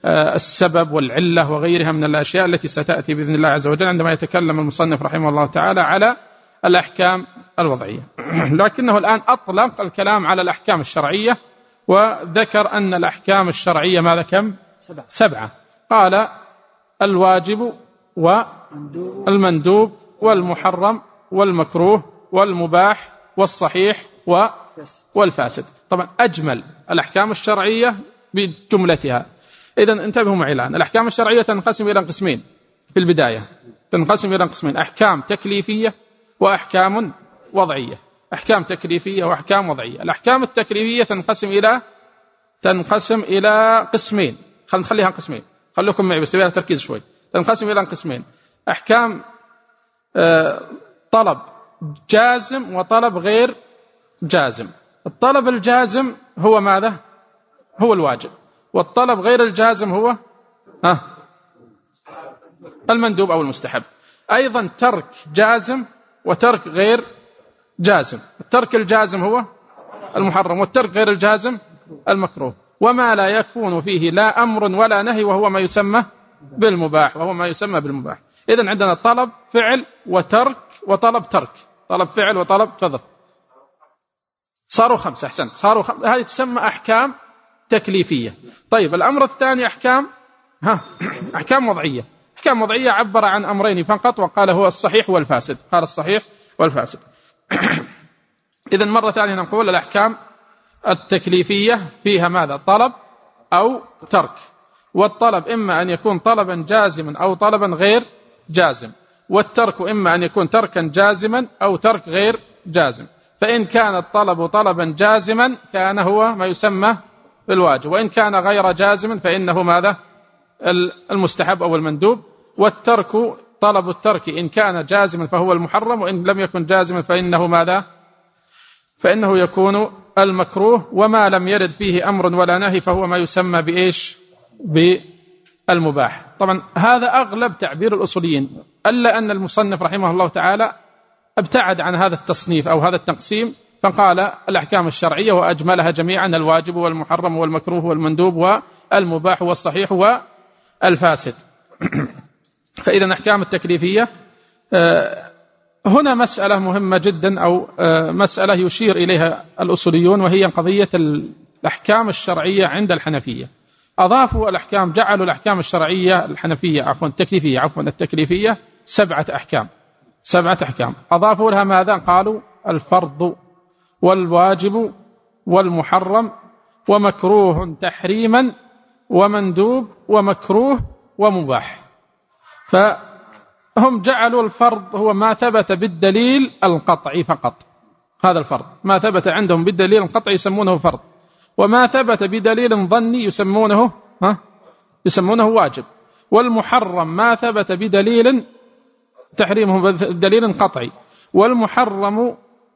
السبب والعلة وغيرها من الأشياء التي ستأتي بإذن الله عز وجل عندما يتكلم المصنف رحمه الله تعالى على الأحكام الوضعية. لكنه الآن أطلق الكلام على الأحكام الشرعية، وذكر أن الأحكام الشرعية ماذا كم؟ 7. قال الواجب والمندوب والمحرم والمكروه والمباح والصحيح والفاسد. طبعا أجمل الأحكام الشرعية بجملتها. إذن انتبهوا معي الآن. الأحكام الشرعية تنقسم إلى قسمين في البداية، تنقسم إلى قسمين: أحكام تكليفية وأحكام وضعية. أحكام تكليفية وأحكام وضعية. الأحكام التكليفية تنقسم إلى قسمين. خليها قسمين، خلوكم معي بس تبقى تركيز شوي. تنقسم إلى قسمين: أحكام طلب جازم وطلب غير جازم. الطلب الجازم هو ماذا؟ هو الواجب. والطلب غير الجازم هو المندوب أو المستحب. أيضا ترك جازم وترك غير جازم. الترك الجازم هو المحرم، والترك غير الجازم المكروه. وما لا يكون فيه لا أمر ولا نهي وهو ما يسمى بالمباح، إذن عندنا طلب فعل وترك وطلب ترك، طلب فعل وطلب فضل، صاروا 5. أحسنت، صاروا 5. هذه تسمى أحكام تكليفية. طيب الأمر الثاني أحكام وضعية. أحكام وضعية عبر عن أمرين فقط وقال هو الصحيح والفاسد، قال الصحيح والفاسد. إذن مرة ثانية نقول الأحكام التكليفية فيها ماذا؟ طلب أو ترك. والطلب إما أن يكون طلبا جازما أو طلبا غير جازم، والترك إما أن يكون تركا جازما أو ترك غير جازم. فإن كان الطلب طلبا جازما كان هو ما يسمى بالواجب، وإن كان غير جازم فإنه ماذا؟ المستحب أو المندوب. والترك طلب الترك إن كان جازما فهو المحرم، وإن لم يكن جازما فإنه ماذا؟ فإنه يكون المكروه. وما لم يرد فيه أمر ولا نهي فهو ما يسمى بإيش؟ بالمباح. طبعا هذا أغلب تعبير الأصوليين، ألا أن المصنف رحمه الله تعالى ابتعد عن هذا التصنيف أو هذا التقسيم، فقال الأحكام الشرعية وأجملها جميعا: الواجب والمحرم والمكروه والمندوب والمباح والصحيح والفاسد. فإذا الأحكام التكليفية هنا مسألة مهمة جدا، أو مسألة يشير إليها الأصوليون، وهي قضية الأحكام الشرعية عند الحنفية. أضافوا الأحكام، جعلوا الأحكام الشرعية التكليفية 7 أحكام. 7 أحكام أضافوا لها ماذا؟ قالوا الفرض والواجب والمحرم ومكروه تحريما ومندوب ومكروه ومباح. فهم جعلوا الفرض هو ما ثبت بالدليل القطعي فقط. هذا الفرض ما ثبت عندهم بالدليل القطعي يسمونه فرض، وما ثبت بدليل ظني يسمونه واجب. والمحرم ما ثبت بدليل تحريمه بدليل قطعي، والمحرم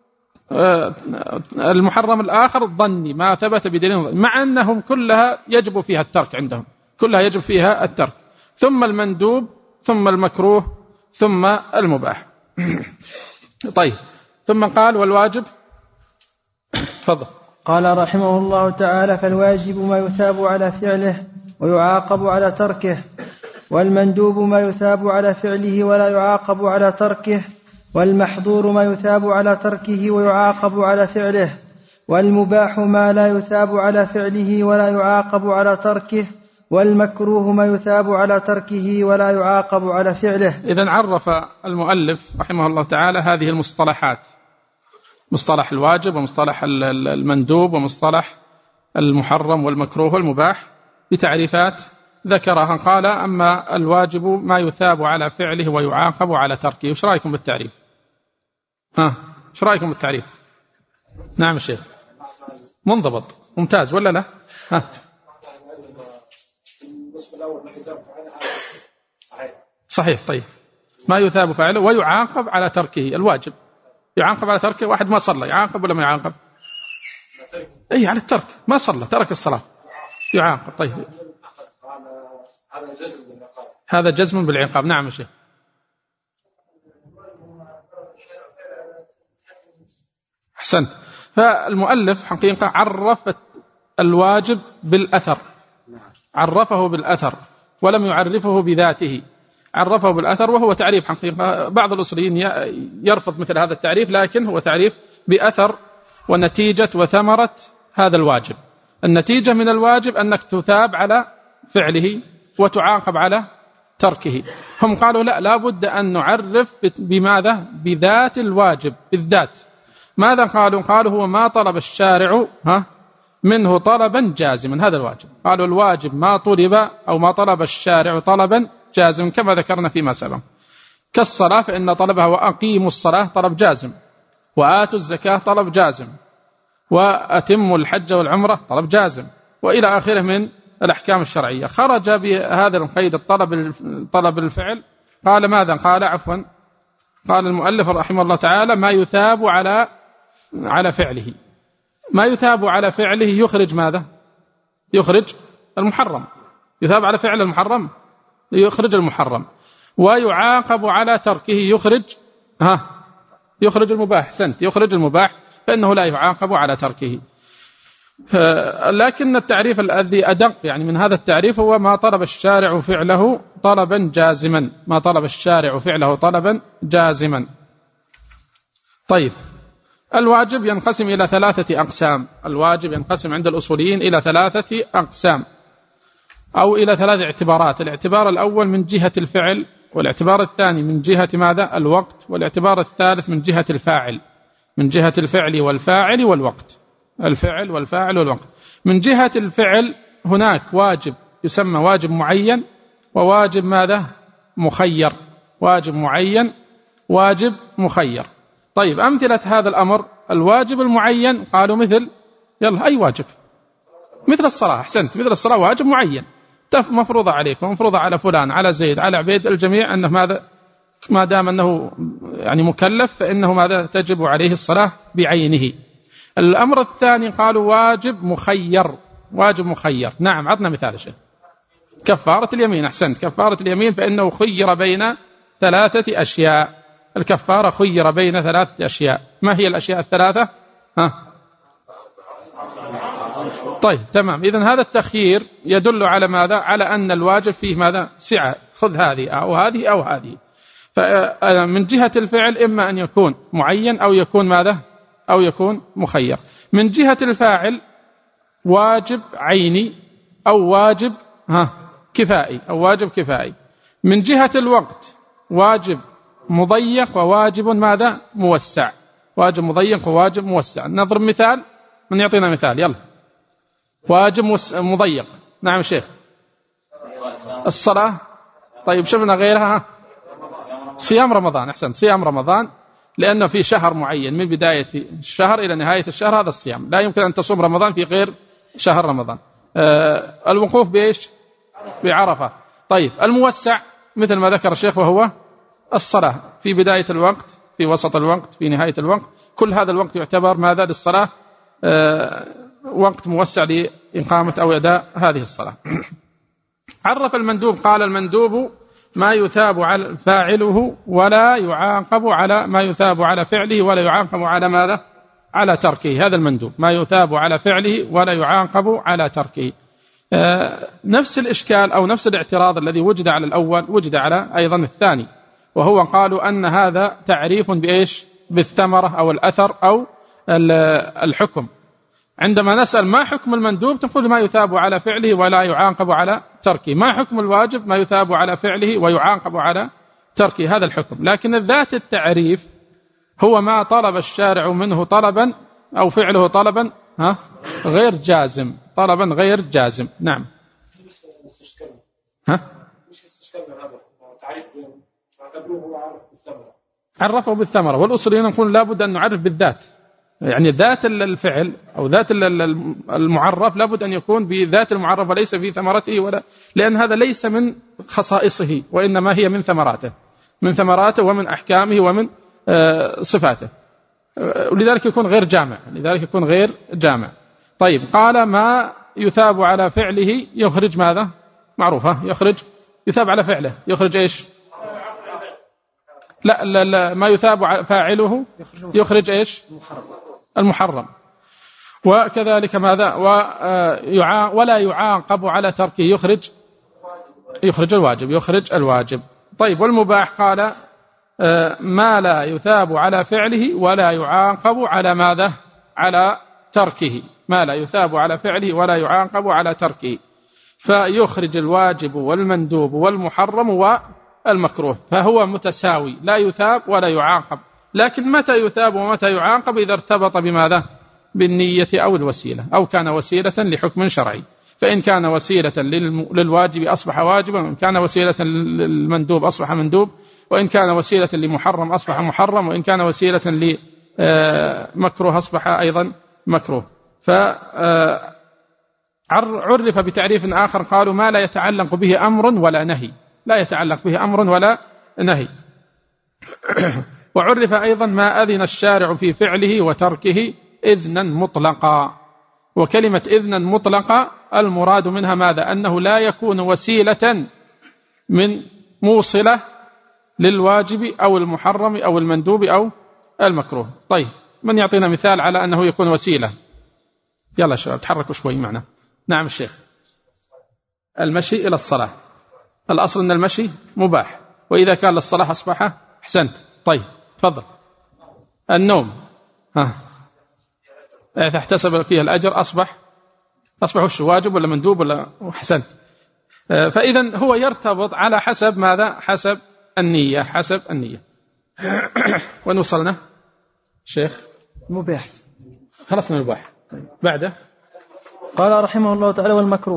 المحرم الآخر الظني ما ثبت بدليل ظني، مع أنهم كلها يجب فيها الترك، عندهم كلها يجب فيها الترك، ثم المندوب ثم المكروه ثم المباح. طيب، ثم قال والواجب. تفضل. قال رحمه الله تعالى: فالواجب ما يثاب على فعله ويعاقب على تركه، والمندوب ما يثاب على فعله ولا يعاقب على تركه، والمحظور ما يثاب على تركه ويعاقب على فعله، والمباح ما لا يثاب على فعله ولا يعاقب على تركه، والمكروه ما يثاب على تركه ولا يعاقب على فعله. إذن عرف المؤلف رحمه الله تعالى هذه المصطلحات: مصطلح الواجب ومصطلح المندوب ومصطلح المحرم والمكروه والمباح بتعريفات ذكرها. قال: أما الواجب ما يثاب على فعله ويعاقب على تركه. وش رأيكم بالتعريف؟ وش رأيكم بالتعريف؟ نعم الشيخ، منضبط ممتاز ولا لا؟ صحيح. طيب، ما يثاب فعله ويعاقب على تركه. الواجب يعاقب على تركه، واحد ما صلى يعاقب ولا ما يعاقب؟ أي، على الترك، ما صلى ترك الصلاة يعاقب. طيب، هذا جزم بالعقاب. نعم يا شيخ. أحسنت. فالمؤلف حقيقة عرف الواجب بالأثر، عرفه بالأثر ولم يعرفه بذاته، عرفه بالأثر وهو تعريف حقيقة. بعض الأصوليين يرفض مثل هذا التعريف، لكن هو تعريف بأثر ونتيجة وثمرة هذا الواجب. النتيجة من الواجب أنك تثاب على فعله وتعاقب على تركه. هم قالوا لا بد أن نعرف بماذا؟ بذات الواجب، بالذات. ماذا قالوا؟ قالوا هو ما طلب الشارع منه طلبا جازما، هذا الواجب. قالوا الواجب ما طلب أو ما طلب الشارع طلبا جازما، كما ذكرنا فيما سبق. كالصلاة فإن طلبها وأقيموا الصلاة طلب جازم، وآتوا الزكاة طلب جازم، وأتموا الحج والعمرة طلب جازم، وإلى آخره من الأحكام الشرعية. خرج بهذا القيد طلب الفعل. قال ماذا؟ قال المؤلف رحمه الله تعالى ما يثاب على فعله. ما يثاب على فعله يخرج ماذا؟ يخرج المحرم. يثاب على فعل المحرم يخرج المحرم، ويعاقب على تركه يخرج المباح. يخرج المباح، فإنه لا يعاقب على تركه. لكن التعريف الذي أدق يعني من هذا التعريف هو ما طلب الشارع فعله طلبا جازما. ما طلب الشارع فعله طلبا جازما. طيب، الواجب ينقسم إلى 3 أقسام. الواجب ينقسم عند الأصوليين إلى 3 أقسام أو إلى 3 اعتبارات. الاعتبار الأول من جهة الفعل، والاعتبار الثاني من جهة ماذا؟ الوقت، والاعتبار الثالث من جهة الفاعل، من جهة الفعل والفاعل والوقت. الفعل والفاعل والوقت. من جهة الفعل هناك واجب يسمى واجب معين، وواجب ماذا؟ مخير. واجب معين، واجب مخير. طيب، أمثلة هذا الأمر. الواجب المعين قالوا مثل أي واجب؟ مثل الصلاة. أحسنت، مثل الصلاة واجب معين مفروضة عليكم، مفروضة على فلان، على زيد، على عبيد، الجميع أنه ماذا؟ ما دام أنه يعني مكلف فإنه ماذا؟ تجب عليه الصلاة بعينه. الأمر الثاني قالوا واجب مخير. واجب مخير، نعم، عطنا مثال شيء. كفارة اليمين. أحسنت، كفارة اليمين فإنه خير بين 3 أشياء. الكفارة خير بين 3 أشياء. ما هي الأشياء ال3؟ طيب، تمام. إذن هذا التخيير يدل على ماذا؟ على أن الواجب فيه ماذا؟ سعة، خذ هذه أو هذه أو هذه. فمن جهة الفعل إما أن يكون معين أو يكون ماذا؟ أو يكون مخير. من جهة الفاعل واجب عيني أو واجب كفائي أو واجب كفائي. من جهة الوقت واجب مضيق وواجب ماذا؟ موسع. واجب مضيق وواجب موسع. نضرب مثال، من يعطينا مثال؟ يلا. واجب مضيق. نعم شيخ. الصلاة. طيب، شفنا غيرها؟ صيام رمضان. أحسن، صيام رمضان، لأنه في شهر معين من بداية الشهر إلى نهاية الشهر، هذا الصيام. لا يمكن أن تصوم رمضان في غير شهر رمضان. الوقوف بإيش؟ بعرفة. طيب، الموسع مثل ما ذكر الشيخ وهو الصلاة، في بداية الوقت، في وسط الوقت، في نهاية الوقت. كل هذا الوقت يعتبر ماذا؟ للصلاة وقت موسع لإقامة أو أداء هذه الصلاة. عرف المندوب. قال المندوب ما يثاب على فاعله ولا يعاقب على ما يثاب على فعله ولا يعاقب على ماذا؟ على تركه. هذا المندوب، ما يثاب على فعله ولا يعاقب على تركه. نفس الإشكال أو نفس الاعتراض الذي وجد على الأول وجد على أيضا الثاني، وهو قالوا أن هذا تعريف بإيش؟ بالثمرة أو الأثر أو الحكم. عندما نسأل ما حكم المندوب تقول ما يثاب على فعله ولا يعاقب على تركه. ما حكم الواجب؟ ما يثاب على فعله ويعاقب على تركه، هذا الحكم. لكن ذات التعريف هو ما طلب الشارع منه طلبا أو فعله طلبا غير جازم، طلبا غير جازم. نعم. عرفه بالثمرة، والأصوليين يقولون لابد أن نعرف بالذات، يعني ذات الفعل أو ذات المعرف لابد أن يكون بذات المعرف وليس في ثمرته، ولا لأن هذا ليس من خصائصه وإنما هي من ثمراته ومن أحكامه ومن صفاته، ولذلك يكون غير جامع. طيب، قال ما يثاب على فعله يخرج ماذا؟ معروفة، يثاب على فعله يخرج إيش؟ لا، ما يثاب فاعله يخرج إيش؟ المحرم. وكذلك ماذا؟ ولا يعاقب على تركه، يخرج الواجب. طيب، والمباح قال ما لا يثاب على فعله ولا يعاقب على ماذا؟ على تركه. ما لا يثاب على فعله ولا يعاقب على تركه، فيخرج الواجب والمندوب والمحرم والمكروه، فهو متساوي، لا يثاب ولا يعاقب. لكن متى يثاب ومتى يعاقب؟ إذا ارتبط بماذا؟ بالنية أو الوسيلة، أو كان وسيلة لحكم شرعي. فإن كان وسيلة للواجب أصبح واجبا، وإن كان وسيلة للمندوب أصبح مندوب، وإن كان وسيلة لمحرم أصبح محرم، وإن كان وسيلة لمكروه أصبح أيضا مكروه. فعرف بتعريف آخر، قالوا ما لا يتعلق به أمر ولا نهي، لا يتعلق به أمر ولا نهي. وعرف أيضا ما أذن الشارع في فعله وتركه إذنا مطلقا. وكلمة إذنا مطلقا المراد منها ماذا؟ أنه لا يكون وسيلة من موصلة للواجب أو المحرم أو المندوب أو المكروه. طيب، من يعطينا مثال على أنه يكون وسيلة؟ يلا شباب تحركوا شوي معنا. نعم الشيخ. المشي إلى الصلاة، الأصل أن المشي مباح، وإذا كان للصلاة أصبح أحسنت. طيب تفضل. النوم إذا احتسب فيها الأجر أصبح وش واجب ولا مندوب ولا أحسنت. فإذا هو يرتبط على حسب ماذا؟ حسب النية. ونوصلنا شيخ مباح، خلصنا المباح. بعده قال رحمه الله تعالى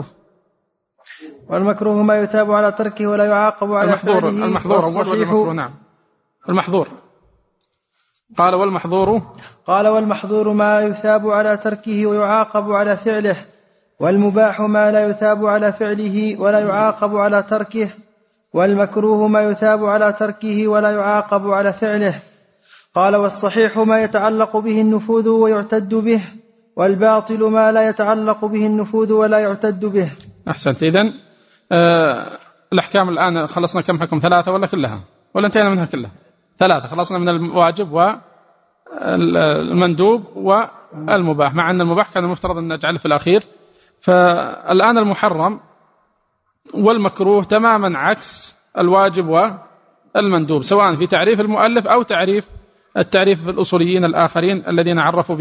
والمكروه ما يثاب على تركه ولا يعاقب على فعله. المحظور نعم المحظور. قال والمحظور ما يثاب على تركه ويعاقب على فعله، والمباح ما لا يثاب على فعله ولا يعاقب على تركه، والمكروه ما يثاب على تركه ولا يعاقب على فعله. قال والصحيح ما يتعلق به النفوذ ويعتد به، والباطل ما لا يتعلق به النفوذ ولا يعتد به. أحسنت. إذن الأحكام الآن خلصنا كم حكم؟ 3 ولا كلها؟ ولا انتهينا منها كلها؟ 3. خلصنا من الواجب والمندوب والمباح، مع أن المباح كان المفترض أن نجعله في الأخير. فالآن المحرم والمكروه تماما عكس الواجب والمندوب، سواء في تعريف المؤلف أو التعريف الأصوليين الآخرين الذين عرفوا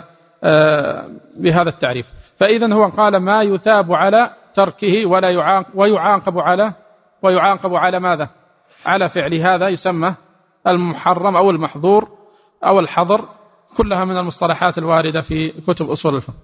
بهذا التعريف. فإذا هو قال ما يثاب على تركه ويعاقب على ماذا؟ على فعل. هذا يسمى المحرم أو المحظور أو الحظر، كلها من المصطلحات الواردة في كتب أصول الفقه.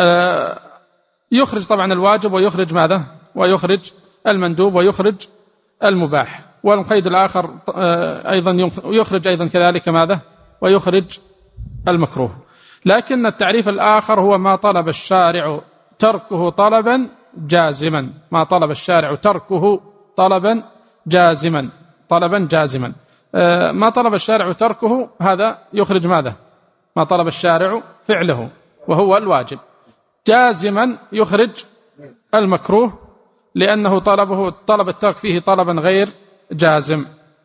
يخرج طبعا الواجب ويخرج ماذا؟ ويخرج المندوب ويخرج المباح. والقيد الآخر أيضا يخرج أيضا كذلك ماذا؟ ويخرج المكروه. لكن التعريف الآخر هو ما طلب الشارع تركه طلبا جازما، ما طلب الشارع تركه طلبا جازما. ما طلب الشارع تركه هذا يخرج ماذا؟ ما طلب الشارع فعله وهو الواجب. جازما يخرج المكروه، لأنه طلب الترك فيه طلبا غير جازم.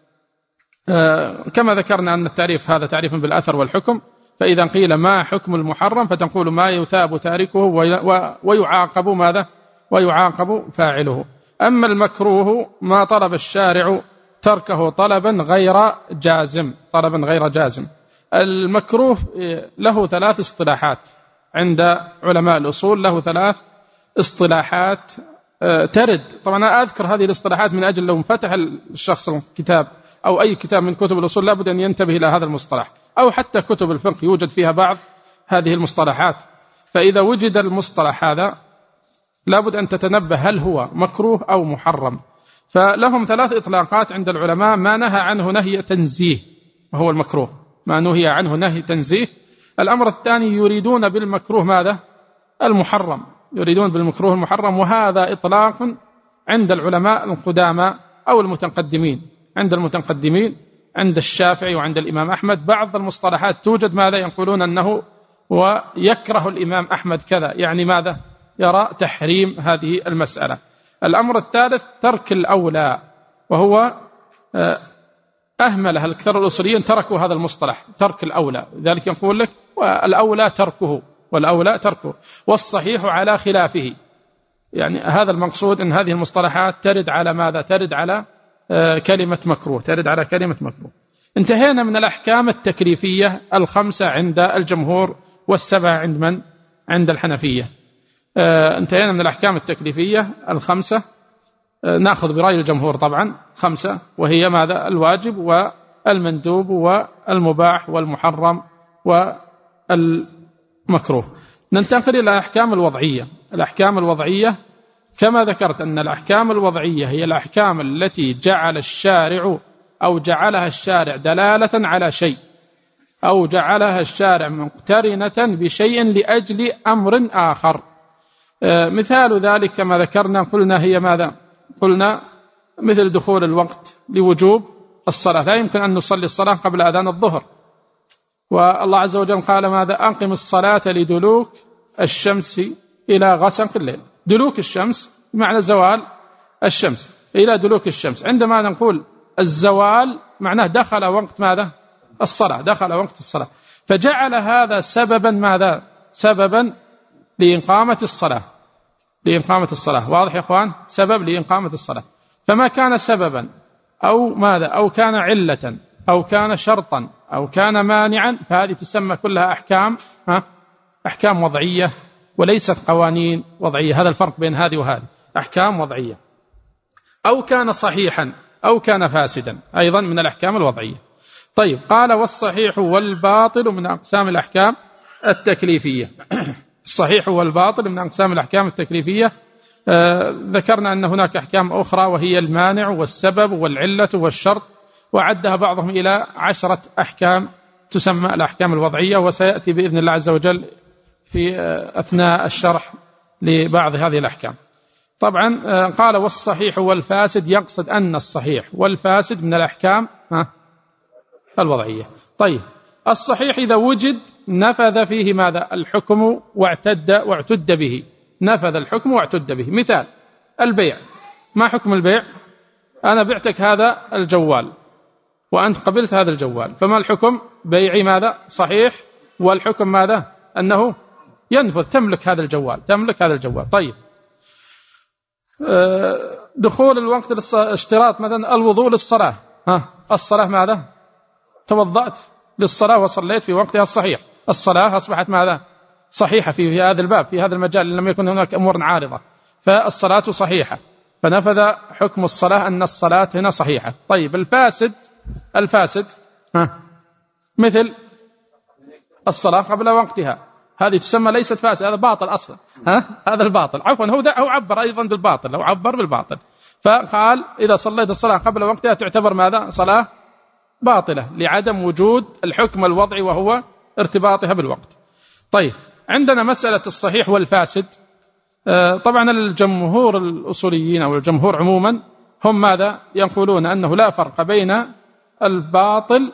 كما ذكرنا أن التعريف هذا تعريف بالأثر والحكم. فإذا قيل ما حكم المحرم فتقول ما يثاب تاركه ويعاقب ماذا؟ ويعاقب فاعله. أما المكروه ما طلب الشارع تركه طلبا غير جازم. المكروه له 3 اصطلاحات عند علماء الأصول، له 3 اصطلاحات ترد. طبعا أنا أذكر هذه الاصطلاحات من أجل لو فتح الشخص الكتاب أو أي كتاب من كتب الأصول لابد أن ينتبه إلى هذا المصطلح، أو حتى كتب الفقه يوجد فيها بعض هذه المصطلحات. فإذا وجد المصطلح هذا لابد أن تتنبه هل هو مكروه أو محرم. فلهم 3 إطلاقات عند العلماء: ما نهى عنه نهي تنزيه وهو المكروه، ما نهي عنه نهي تنزيه. الأمر الثاني يريدون بالمكروه ماذا؟ المحرم، يريدون بالمكروه المحرم. وهذا إطلاق عند العلماء القدامى أو المتقدمين. عند المتقدمين عند الشافعي وعند الإمام أحمد بعض المصطلحات توجد ماذا؟ يقولون أنه ويكره الإمام أحمد كذا، يعني ماذا؟ يرى تحريم هذه المسألة. الأمر الثالث ترك الأولى، وهو أهملها الأكثر الأصوليين، تركوا هذا المصطلح ترك الأولى، ذلك يقول لك الأولى تركه، والأولى تركه، والصحيح على خلافه. يعني هذا المقصود أن هذه المصطلحات ترد على ماذا؟ ترد على كلمة مكروه، ترد على كلمة مكروه. انتهينا من الأحكام التكليفية 5 عند الجمهور و7 عند من؟ عند الحنفية. انتهينا من الأحكام التكليفية 5، نأخذ برأي الجمهور طبعا 5، وهي ماذا؟ الواجب والمندوب والمباح والمحرم والمكروه. ننتقل إلى الأحكام الوضعية. الأحكام الوضعية كما ذكرت أن الأحكام الوضعية هي الأحكام التي جعل الشارع أو جعلها الشارع دلالة على شيء، أو جعلها الشارع مقترنة بشيء لأجل أمر آخر. مثال ذلك كما ذكرنا قلنا هي ماذا؟ قلنا مثل دخول الوقت لوجوب الصلاة، لا يمكن أن نصلي الصلاة قبل أذان الظهر، والله عز وجل قال ماذا؟ أقم الصلاة لدلوك الشمس إلى غسق الليل. دلوك الشمس بمعنى زوال الشمس، إلى دلوك الشمس. عندما نقول الزوال معناه دخل وقت ماذا؟ الصلاة، دخل وقت الصلاة، فجعل هذا سببا ماذا؟ سببا لإقامة الصلاة، لإقامة الصلاة. واضح يا إخوان؟ سبب لإقامة الصلاة. فما كان سببا أو ماذا؟ أو كان علة أو كان شرطا أو كان مانعا، فهذه تسمى كلها أحكام وضعية وليست قوانين وضعية. هذا الفرق بين هذه وهذه، أحكام وضعية. أو كان صحيحا أو كان فاسدا، أيضا من الأحكام الوضعية. طيب، قال والصحيح والباطل من أقسام الأحكام التكليفية. الصحيح والباطل من أقسام الأحكام التكليفية. ذكرنا أن هناك أحكام أخرى وهي المانع والسبب والعلة والشرط، وعدها بعضهم إلى 10 أحكام تسمى الأحكام الوضعية، وسيأتي بإذن الله عز وجل في أثناء الشرح لبعض هذه الأحكام. طبعا قال والصحيح والفاسد، يقصد أن الصحيح والفاسد من الأحكام الوضعية. طيب، الصحيح إذا وجد نفذ فيه ماذا؟ الحكم واعتد به، نفذ الحكم واعتد به. مثال البيع، ما حكم البيع؟ أنا بعتك هذا الجوال وأنت قبلت هذا الجوال، فما الحكم؟ بيعي ماذا؟ صحيح، والحكم ماذا؟ أنه ينفذ، تملك هذا الجوال، تملك هذا الجوال. طيب، دخول الوقت اشتراط مثلا الوضوء للصلاة، الصلاة ماذا؟ توضأت للصلاة وصليت في وقتها الصحيح، الصلاة أصبحت ماذا؟ صحيحة في هذا الباب، في هذا المجال، لم يكن هناك أمور عارضة، فالصلاة صحيحة، فنفذ حكم الصلاة أن الصلاة هنا صحيحة. طيب، الفاسد مثل الصلاة قبل وقتها، هذه تسمى ليست فاسد، هذا باطل أصلا، هذا الباطل. عفوا، هو عبر أيضا بالباطل، هو عبر بالباطل، فقال إذا صليت الصلاة قبل وقتها تعتبر ماذا؟ صلاة باطلة، لعدم وجود الحكم الوضعي وهو ارتباطها بالوقت. طيب، عندنا مسألة الصحيح والفاسد. طبعا الجمهور الأصوليين أو الجمهور عموما هم ماذا؟ يقولون أنه لا فرق بين الباطل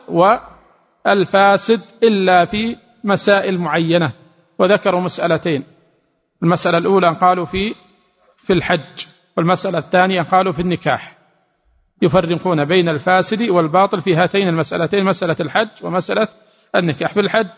والفاسد إلا في مسائل معينة، وذكروا مسألتين. المسألة الأولى قالوا في الحج، والمسألة الثانية قالوا في النكاح. يفرقون بين الفاسد والباطل في هاتين المسألتين، مسألة الحج ومسألة النكاح. في الحج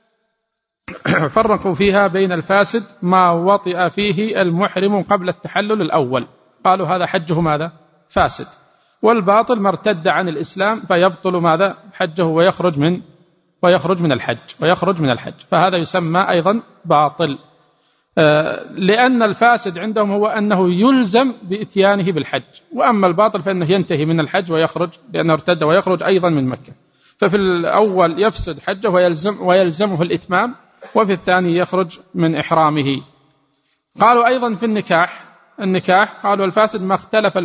فرقوا فيها بين الفاسد ما وطئ فيه المحرم قبل التحلل الأول، قالوا هذا حجه ماذا؟ فاسد. والباطل ما ارتد عن الإسلام فيبطل ماذا؟ حجه ويخرج من الحج، فهذا يسمى أيضا باطل. لأن الفاسد عندهم هو أنه يلزم بإتيانه بالحج، وأما الباطل فإنه ينتهي من الحج ويخرج، لأنه ارتد ويخرج أيضا من مكة. ففي الأول يفسد حجه ويلزمه الإتمام، وفي الثاني يخرج من إحرامه. قالوا أيضا في النكاح قالوا الفاسد ما اختلف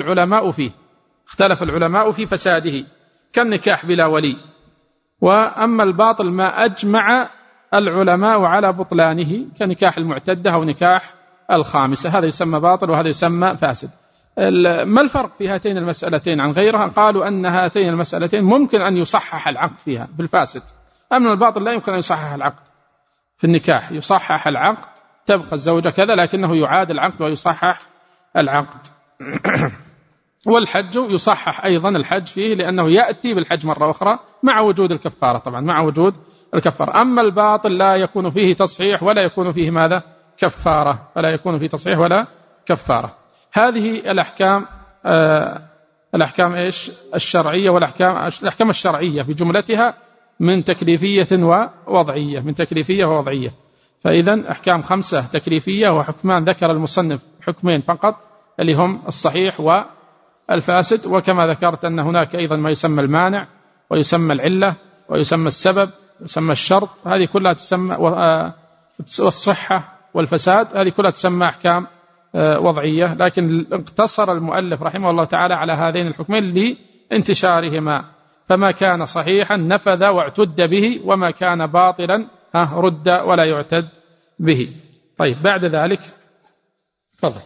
العلماء في فساده، كالنكاح بلا ولي. وأما الباطل ما أجمع العلماء على بطلانه، كنكاح المعتدة أو نكاح الخامسة، هذا يسمى باطل وهذا يسمى فاسد. ما الفرق في هاتين المسألتين عن غيرها؟ قالوا أن هاتين المسألتين ممكن أن يصحح العقد فيها بالفاسد، أما الباطل لا يمكن أن يصحح العقد. في النكاح يصحح العقد، تبقى الزوجة كذا، لكنه يعاد العقد ويصحح العقد. والحج يصحح أيضا الحج فيه، لأنه يأتي بالحج مرة أخرى مع وجود الكفارة، طبعا مع وجود الكفارة. أما الباطل لا يكون فيه تصحيح ولا يكون فيه ماذا؟ كفارة، فلا يكون فيه تصحيح ولا كفارة. هذه الأحكام إيش؟ الشرعية، والأحكام الشرعية بجملتها من تكليفية ووضعية، من تكليفية ووضعية. فإذا أحكام 5 تكليفية، وحكمان ذكر المصنف حكمين فقط اللي هم الصحيح والفاسد. وكما ذكرت أن هناك أيضا ما يسمى المانع، ويسمى العلة، ويسمى السبب، ويسمى الشرط. هذه كلها تسمى والصحة والفساد، هذه كلها تسمى أحكام وضعية. لكن اقتصر المؤلف رحمه الله تعالى على هذين الحكمين لانتشارهما، فما كان صحيحا نفذ واعتد به، وما كان باطلا رد ولا يعتد به. طيب، بعد ذلك تفضل.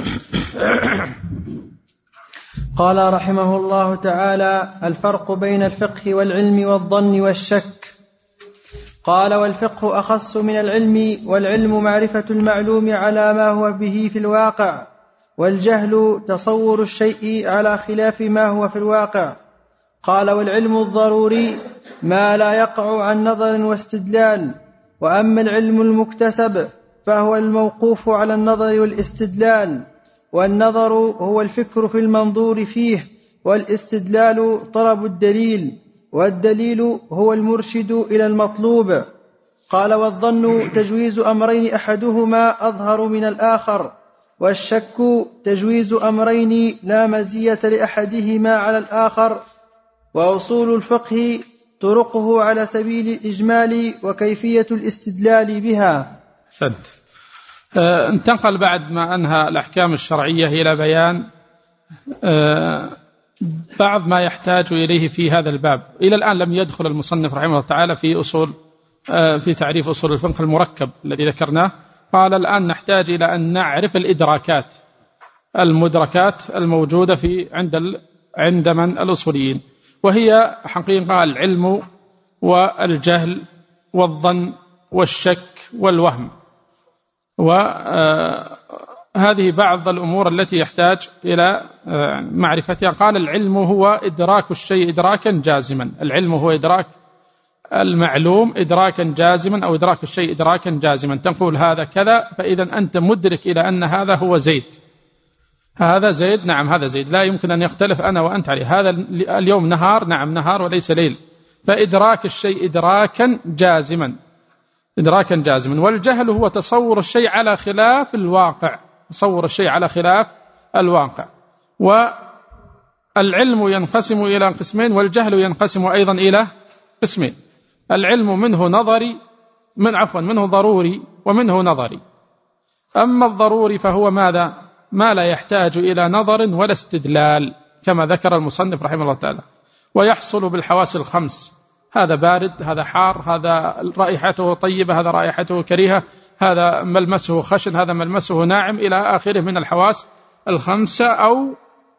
قال رحمه الله تعالى: الفرق بين الفقه والعلم والظن والشك. قال: والفقه أخص من العلم، والعلم معرفة المعلوم على ما هو به في الواقع، والجهل تصور الشيء على خلاف ما هو في الواقع. قال: والعلم الضروري ما لا يقع عن نظر واستدلال، وأما العلم المكتسب فهو الموقوف على النظر والاستدلال، والنظر هو الفكر في المنظور فيه، والاستدلال طلب الدليل، والدليل هو المرشد إلى المطلوب. قال: والظن تجويز أمرين أحدهما أظهر من الآخر، والشك تجويز أمرين لا مزية لأحدهما على الآخر. وأصول الفقه طرقه على سبيل الإجمال وكيفية الاستدلال بها. انتقل بعد ما أنهى الأحكام الشرعية إلى بيان بعض ما يحتاج إليه في هذا الباب. إلى الآن لم يدخل المصنف رحمه الله تعالى في تعريف أصول الفقه المركب الذي ذكرناه. قال: الآن نحتاج إلى أن نعرف المدركات الموجودة عند من الأصوليين، وهي حقيقة العلم والجهل والظن والشك والوهم. وهذه بعض الأمور التي يحتاج إلى معرفتها. قال: العلم هو إدراك الشيء إدراكا جازما. العلم هو إدراك المعلوم إدراكا جازما، أو إدراك الشيء إدراكا جازما. تقول هذا كذا، فإذا أنت مدرك إلى أن هذا هو زيد. هذا زيد، نعم هذا زيد، لا يمكن أن يختلف أنا وأنت عليه. هذا اليوم نهار، نعم نهار وليس ليل. فإدراك الشيء إدراكا جازما، إدراكا جازما. والجهل هو تصور الشيء على خلاف الواقع، تصور الشيء على خلاف الواقع. والعلم ينقسم إلى قسمين، والجهل ينقسم أيضا إلى قسمين. العلم منه منه ضروري ومنه نظري. أما الضروري فهو ماذا؟ ما لا يحتاج إلى نظر ولا استدلال، كما ذكر المصنف رحمه الله تعالى، ويحصل بالحواس الخمس. هذا بارد، هذا حار، هذا رائحته طيبة، هذا رائحته كريهة، هذا ملمسه خشن، هذا ملمسه ناعم، إلى آخره من الحواس الخمسة، أو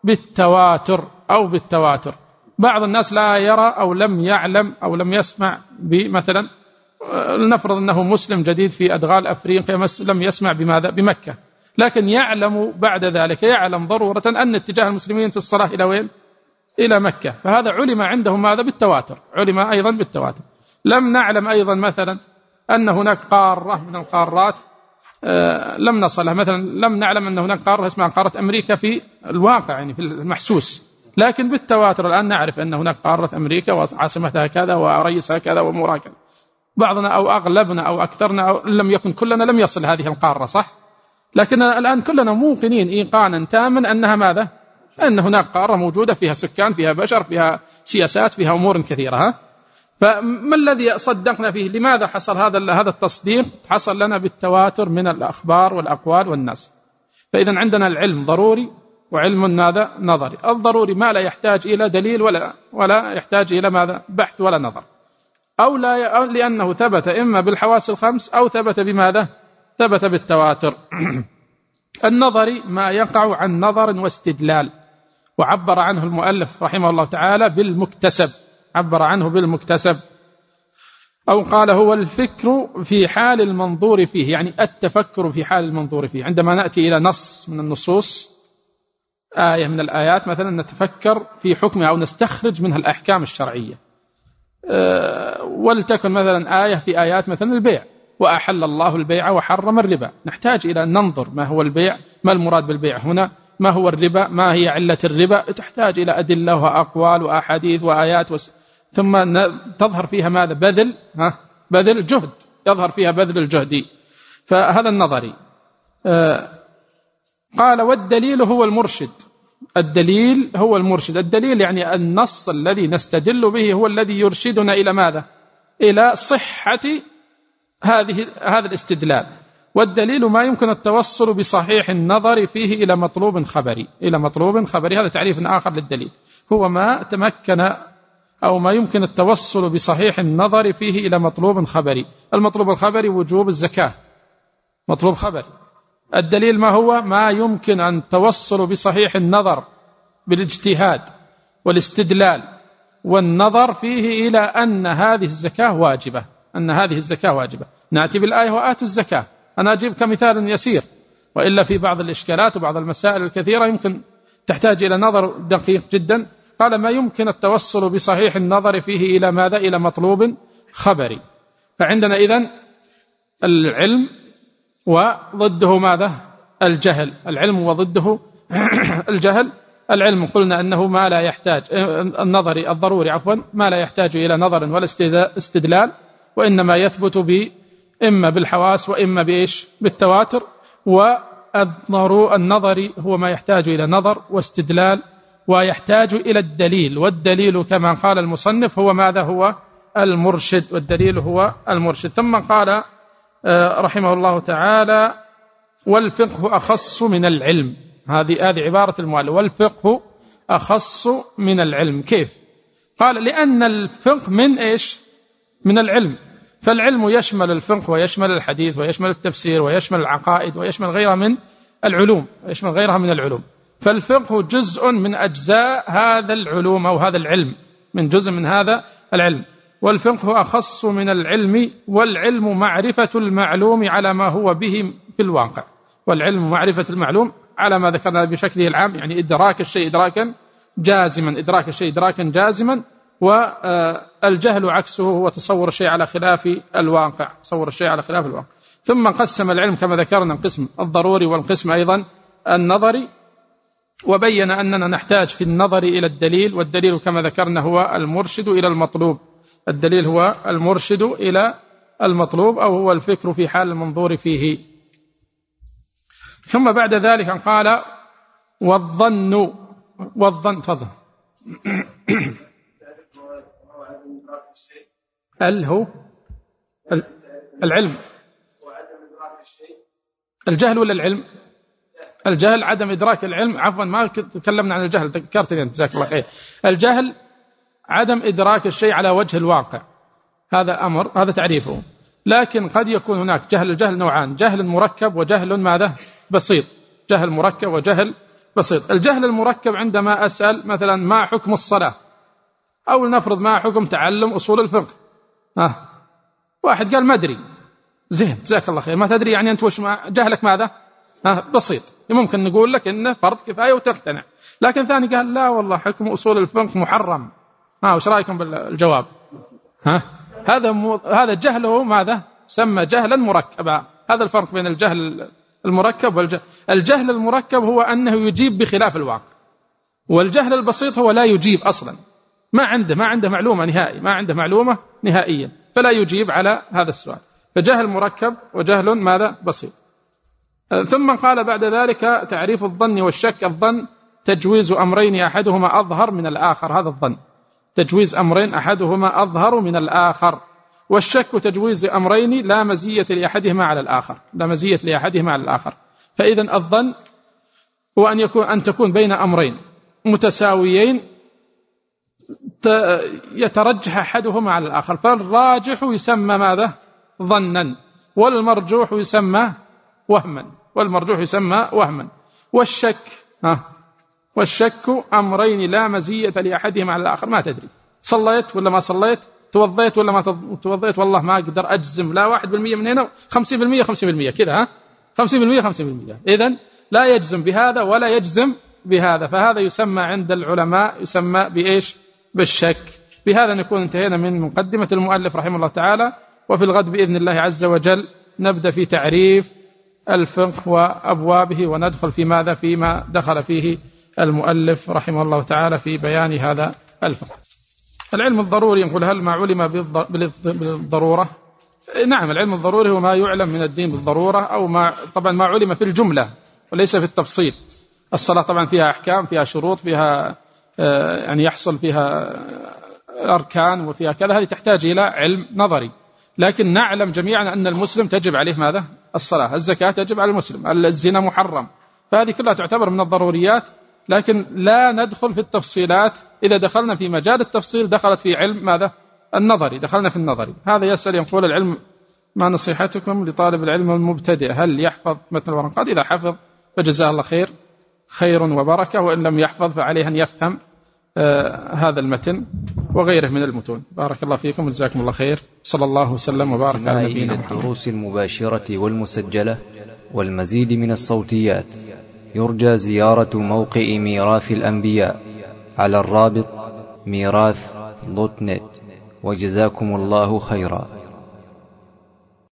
بالتواتر. بعض الناس لا يرى أو لم يعلم أو لم يسمع مثلا، لنفرض أنه مسلم جديد في أدغال أفريقيا، لم يسمع بماذا؟ بمكة، لكن يعلم بعد ذلك، يعلم ضرورة أن اتجاه المسلمين في الصلاة إلى وين؟ إلى مكة. فهذا علم عندهم ماذا؟ بالتواتر، علم أيضا بالتواتر. لم نعلم أيضا مثلا أن هناك قارة من القارات لم نصلها، مثلا لم نعلم أن هناك قارة اسمها قارة أمريكا في الواقع، يعني في المحسوس، لكن بالتواتر الآن نعرف أن هناك قارة أمريكا وعاصمتها كذا ورئيسها كذا وأمورها كذا. بعضنا أو أغلبنا أو أكثرنا أو لم يكن كلنا لم يصل هذه القارة، صح؟ لكن الآن كلنا موقنين إيقانا تاما أنها ماذا؟ أن هناك قارة موجودة فيها سكان، فيها بشر، فيها سياسات، فيها أمور كثيرة. فما الذي صدقنا فيه؟ لماذا حصل هذا التصديق؟ حصل لنا بالتواتر من الأخبار والأقوال والناس. فإذا عندنا العلم ضروري وعلم ماذا؟ نظري. الضروري ما لا يحتاج إلى دليل ولا يحتاج إلى ماذا؟ بحث ولا نظر، أو لأنه ثبت إما بالحواس الخمس أو ثبت بماذا؟ ثبت بالتواتر. النظري ما يقع عن نظر واستدلال، وعبر عنه المؤلف رحمه الله تعالى بالمكتسب، عبر عنه بالمكتسب، أو قال هو الفكر في حال المنظور فيه، يعني التفكر في حال المنظور فيه. عندما نأتي إلى نص من النصوص، آية من الآيات مثلا، نتفكر في حكمها أو نستخرج منها الأحكام الشرعية. ولتكن مثلا آية في آيات مثلا البيع، وأحل الله البيع وحرم الربا، نحتاج إلى أن ننظر ما هو البيع، ما المراد بالبيع هنا، ما هو الربا، ما هي علة الربا، تحتاج إلى أدلة وأقوال وأحاديث وآيات ثم تظهر فيها ماذا؟ بذل جهد، يظهر فيها بذل الجهد. فهذا النظري. قال والدليل هو المرشد. الدليل هو المرشد، الدليل يعني النص الذي نستدل به هو الذي يرشدنا إلى ماذا؟ إلى صحة هذا الاستدلال. والدليل ما يمكن التوصل بصحيح النظر فيه إلى مطلوب خبري. إلى مطلوب خبري هذا تعريف آخر للدليل، هو ما تمكن أو ما يمكن التوصل بصحيح النظر فيه إلى مطلوب خبري. المطلوب الخبري وجوب الزكاة، مطلوب خبري. الدليل ما هو؟ ما يمكن أن توصل بصحيح النظر بالاجتهاد والاستدلال والنظر فيه إلى أن هذه الزكاة واجبة، أن هذه الزكاة واجبة. نأتي بالآية وآتوا الزكاة، أنا أجيب كمثال يسير، وإلا في بعض الإشكالات وبعض المسائل الكثيرة يمكن تحتاج إلى نظر دقيق جدا. قال ما يمكن التوصل بصحيح النظر فيه إلى ماذا؟ إلى مطلوب خبري. فعندنا إذن العلم وضده ماذا؟ الجهل. العلم وضده الجهل. العلم قلنا أنه ما لا يحتاج النظري الضروري ما لا يحتاج إلى نظر ولا استدلال، وإنما يثبت إما بالحواس وإما بإيش؟ بالتواتر. والنظري هو ما يحتاج إلى نظر واستدلال ويحتاج إلى الدليل، والدليل كما قال المصنف هو ماذا؟ هو المرشد، والدليل هو المرشد. ثم قال رحمه الله تعالى والفقه أخص من العلم. هذه عبارة المؤلف، والفقه أخص من العلم. كيف؟ قال لأن الفقه من إيش؟ من العلم. فالعلم يشمل الفقه ويشمل الحديث ويشمل التفسير ويشمل العقائد ويشمل غيرها من العلوم. فالفقه جزء من أجزاء هذا العلوم أو هذا العلم، من جزء من هذا العلم. والفقه أخص من العلم، والعلم معرفة المعلوم على ما هو به في الواقع. والعلم معرفة المعلوم على ما ذكرنا بشكله العام، يعني إدراك الشيء إدراكا جازما، والجهل عكسه هو تصور الشيء على خلاف الواقع. ثم قسم العلم كما ذكرنا القسم الضروري والقسم أيضا النظري، وبين أننا نحتاج في النظر إلى الدليل، والدليل كما ذكرنا هو المرشد إلى المطلوب. الدليل هو المرشد إلى المطلوب، أو هو الفكر في حال المنظور فيه. ثم بعد ذلك قال والظن فضل هو العلم، الجهل ولا العلم؟ الجهل عدم إدراك العلم. عفوا ما تكلمنا عن الجهل، ذكرتني أنت، جزاك الله خير. الجهل عدم إدراك الشيء على وجه الواقع، هذا أمر، هذا تعريفه. لكن قد يكون هناك الجهل نوعان: جهل مركب وجهل ماذا؟ بسيط. جهل مركب وجهل بسيط. الجهل المركب عندما أسأل مثلا ما حكم الصلاة، أو نفرض ما حكم تعلم أصول الفقه، واحد قال ما أدري، زين جزاك الله خير، ما تدري يعني أنت وش جهلك ماذا؟ بسيط. ممكن نقول لك إنه فرض كفاية وتقتنع. لكن ثاني قال لا والله حكم أصول الفقه محرم، وش رأيكم بالجواب؟ هذا جهله ماذا؟ سمى جهلا مركبا. هذا الفرق بين الجهل المركب والجهل. الجهل المركب هو أنه يجيب بخلاف الواقع، والجهل البسيط هو لا يجيب أصلا، ما عنده معلومة نهائي، ما عنده معلومة نهائيا، فلا يجيب على هذا السؤال. فجهل مركب وجهل ماذا؟ بسيط. ثم قال بعد ذلك تعريف الظن والشك. الظن تجويز أمرين أحدهما أظهر من الآخر، هذا الظن تجويز أمرين أحدهما أظهر من الآخر. والشك تجويز أمرين لا مزية لأحدهما على الآخر. فإذا الظن هو أن تكون بين أمرين متساويين يترجح أحدهما على الآخر، فالراجح يسمى ماذا؟ ظنا، والمرجوح يسمى وهما. والشك أمرين لا مزية لأحدهما على الآخر. ما تدري صليت ولا ما صليت، توضيت ولا ما توضيت، والله ما أقدر أجزم، لا 1% من هنا 50% كذا، 50%. إذن لا يجزم بهذا ولا يجزم بهذا، فهذا يسمى عند العلماء يسمى بإيش؟ بالشك. بهذا نكون انتهينا من مقدمة المؤلف رحمه الله تعالى، وفي الغد بإذن الله عز وجل نبدأ في تعريف الفقه وأبوابه، وندخل في ماذا فيما دخل فيه المؤلف رحمه الله تعالى في بيان هذا الفقه. العلم الضروري، يقول هل ما علم بالضرورة؟ نعم، العلم الضروري هو ما يعلم من الدين بالضرورة، أو طبعا ما علم في الجملة وليس في التفصيل. الصلاة طبعا فيها أحكام، فيها شروط، فيها يعني يحصل فيها أركان وفيها كذا، هذه تحتاج إلى علم نظري. لكن نعلم جميعا أن المسلم تجب عليه ماذا؟ الصلاة، الزكاة تجب على المسلم، الزنا محرم، فهذه كلها تعتبر من الضروريات. لكن لا ندخل في التفصيلات، إذا دخلنا في مجال التفصيل دخلت في علم ماذا؟ النظري، دخلنا في النظري. هذا يسأل يقول العلم ما نصيحتكم لطالب العلم المبتدئ، هل يحفظ متن الورقات؟ إذا حفظ فجزاه الله خير وبركة، وإن لم يحفظ فعليه أن يفهم هذا المتن وغيره من المتون. بارك الله فيكم وجزاكم الله خير. صلى الله وسلم وبارك على نبينا محمد. الدروس المباشرة والمسجلة والمزيد من الصوتيات يرجى زيارة موقع ميراث الأنبياء على الرابط ميراث.net. وجزاكم الله خيرا.